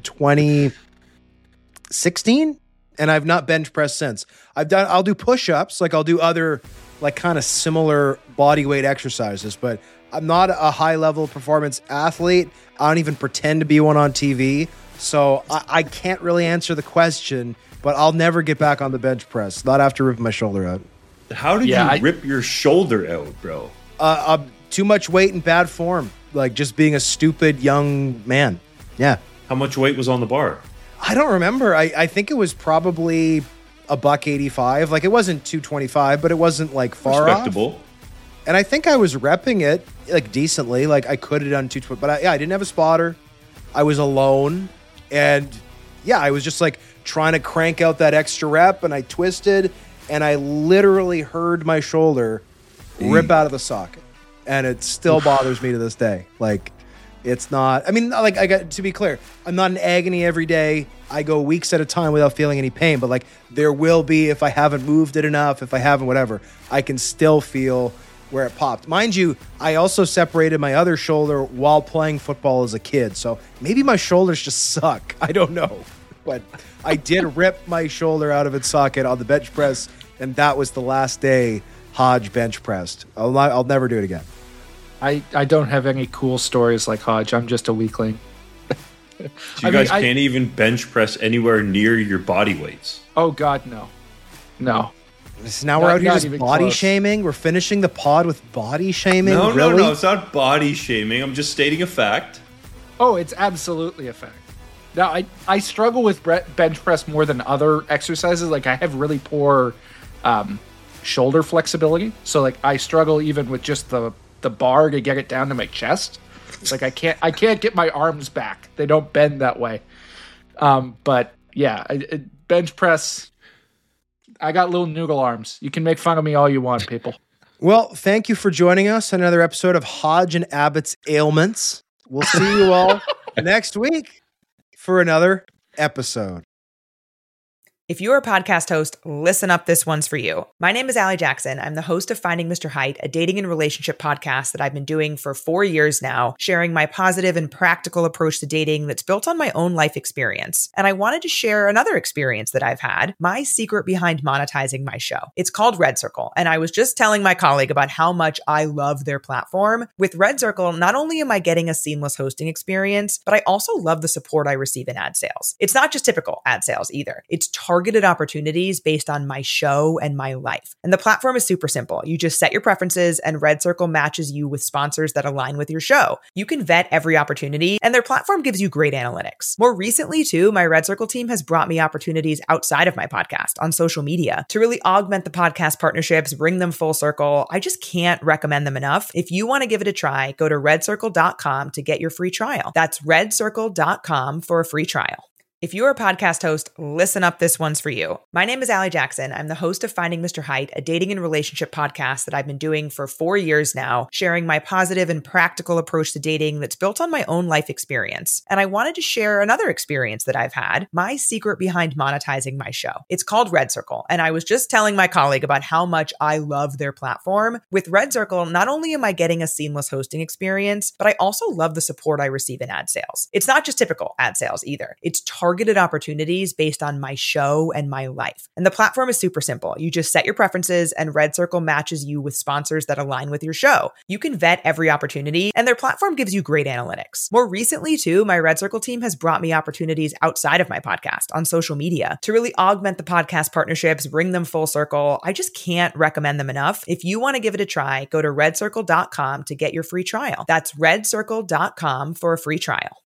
2016, and I've not bench pressed since. I'll do push-ups, I'll do other kind of similar body weight exercises, but I'm not a high level performance athlete. I don't even pretend to be one on TV. So I can't really answer the question, but I'll never get back on the bench press. Not after ripping my shoulder out. How did you rip your shoulder out, bro? Too much weight and bad form. Like just being a stupid young man. Yeah. How much weight was on the bar? I don't remember. I think it was probably $185. Like it wasn't 225, but it wasn't like far Respectable. off. And I think I was repping it like decently. Like I could have done 220, but I didn't have a spotter. I was alone. And yeah, I was just like trying to crank out that extra rep, and I twisted, and I literally heard my shoulder rip out of the socket. And it still bothers me to this day. Like, it's not, I mean, like, I got to be clear, I'm not in agony every day. I go weeks at a time without feeling any pain, but like, there will be, if I haven't moved it enough, if I haven't whatever, I can still feel where it popped. Mind you, I also separated my other shoulder while playing football as a kid. So maybe my shoulders just suck. I don't know. But I did rip my shoulder out of its socket on the bench press, and that was the last day Hodge bench pressed. I'll never do it again. I don't have any cool stories like Hodge. I'm just a weakling. So you guys can't even bench press anywhere near your body weights. Oh, God, no. No. So now we're out here just body shaming. We're finishing the pod with body shaming. No, really? no, it's not body shaming. I'm just stating a fact. Oh, it's absolutely a fact. Now, I struggle with bench press more than other exercises. Like, I have really poor shoulder flexibility. So, like, I struggle even with just the bar to get it down to my chest. Like, I can't get my arms back. They don't bend that way. But, yeah, bench press... I got little noodle arms. You can make fun of me all you want, people. Well, thank you for joining us on another episode of Hodge and Abbott's Ailments. We'll see you all next week for another episode. If you're a podcast host, listen up. This one's for you. My name is Allie Jackson. I'm the host of Finding Mr. Height, a dating and relationship podcast that I've been doing for 4 years now, sharing my positive and practical approach to dating that's built on my own life experience. And I wanted to share another experience that I've had, my secret behind monetizing my show. It's called Red Circle. And I was just telling my colleague about how much I love their platform. With Red Circle, not only am I getting a seamless hosting experience, but I also love the support I receive in ad sales. It's not just typical ad sales either. It's targeted opportunities based on my show and my life. And the platform is super simple. You just set your preferences and Red Circle matches you with sponsors that align with your show. You can vet every opportunity and their platform gives you great analytics. More recently too, my Red Circle team has brought me opportunities outside of my podcast on social media to really augment the podcast partnerships, bring them full circle. I just can't recommend them enough. If you want to give it a try, go to redcircle.com to get your free trial. That's redcircle.com for a free trial. If you're a podcast host, listen up. This one's for you. My name is Allie Jackson. I'm the host of Finding Mr. Height, a dating and relationship podcast that I've been doing for 4 years now, sharing my positive and practical approach to dating that's built on my own life experience. And I wanted to share another experience that I've had, my secret behind monetizing my show. It's called Red Circle. And I was just telling my colleague about how much I love their platform. With Red Circle, not only am I getting a seamless hosting experience, but I also love the support I receive in ad sales. It's not just typical ad sales either. It's targeted opportunities based on my show and my life. And the platform is super simple. You just set your preferences and Red Circle matches you with sponsors that align with your show. You can vet every opportunity and their platform gives you great analytics. More recently too, my Red Circle team has brought me opportunities outside of my podcast on social media to really augment the podcast partnerships, bring them full circle. I just can't recommend them enough. If you want to give it a try, go to redcircle.com to get your free trial. That's redcircle.com for a free trial.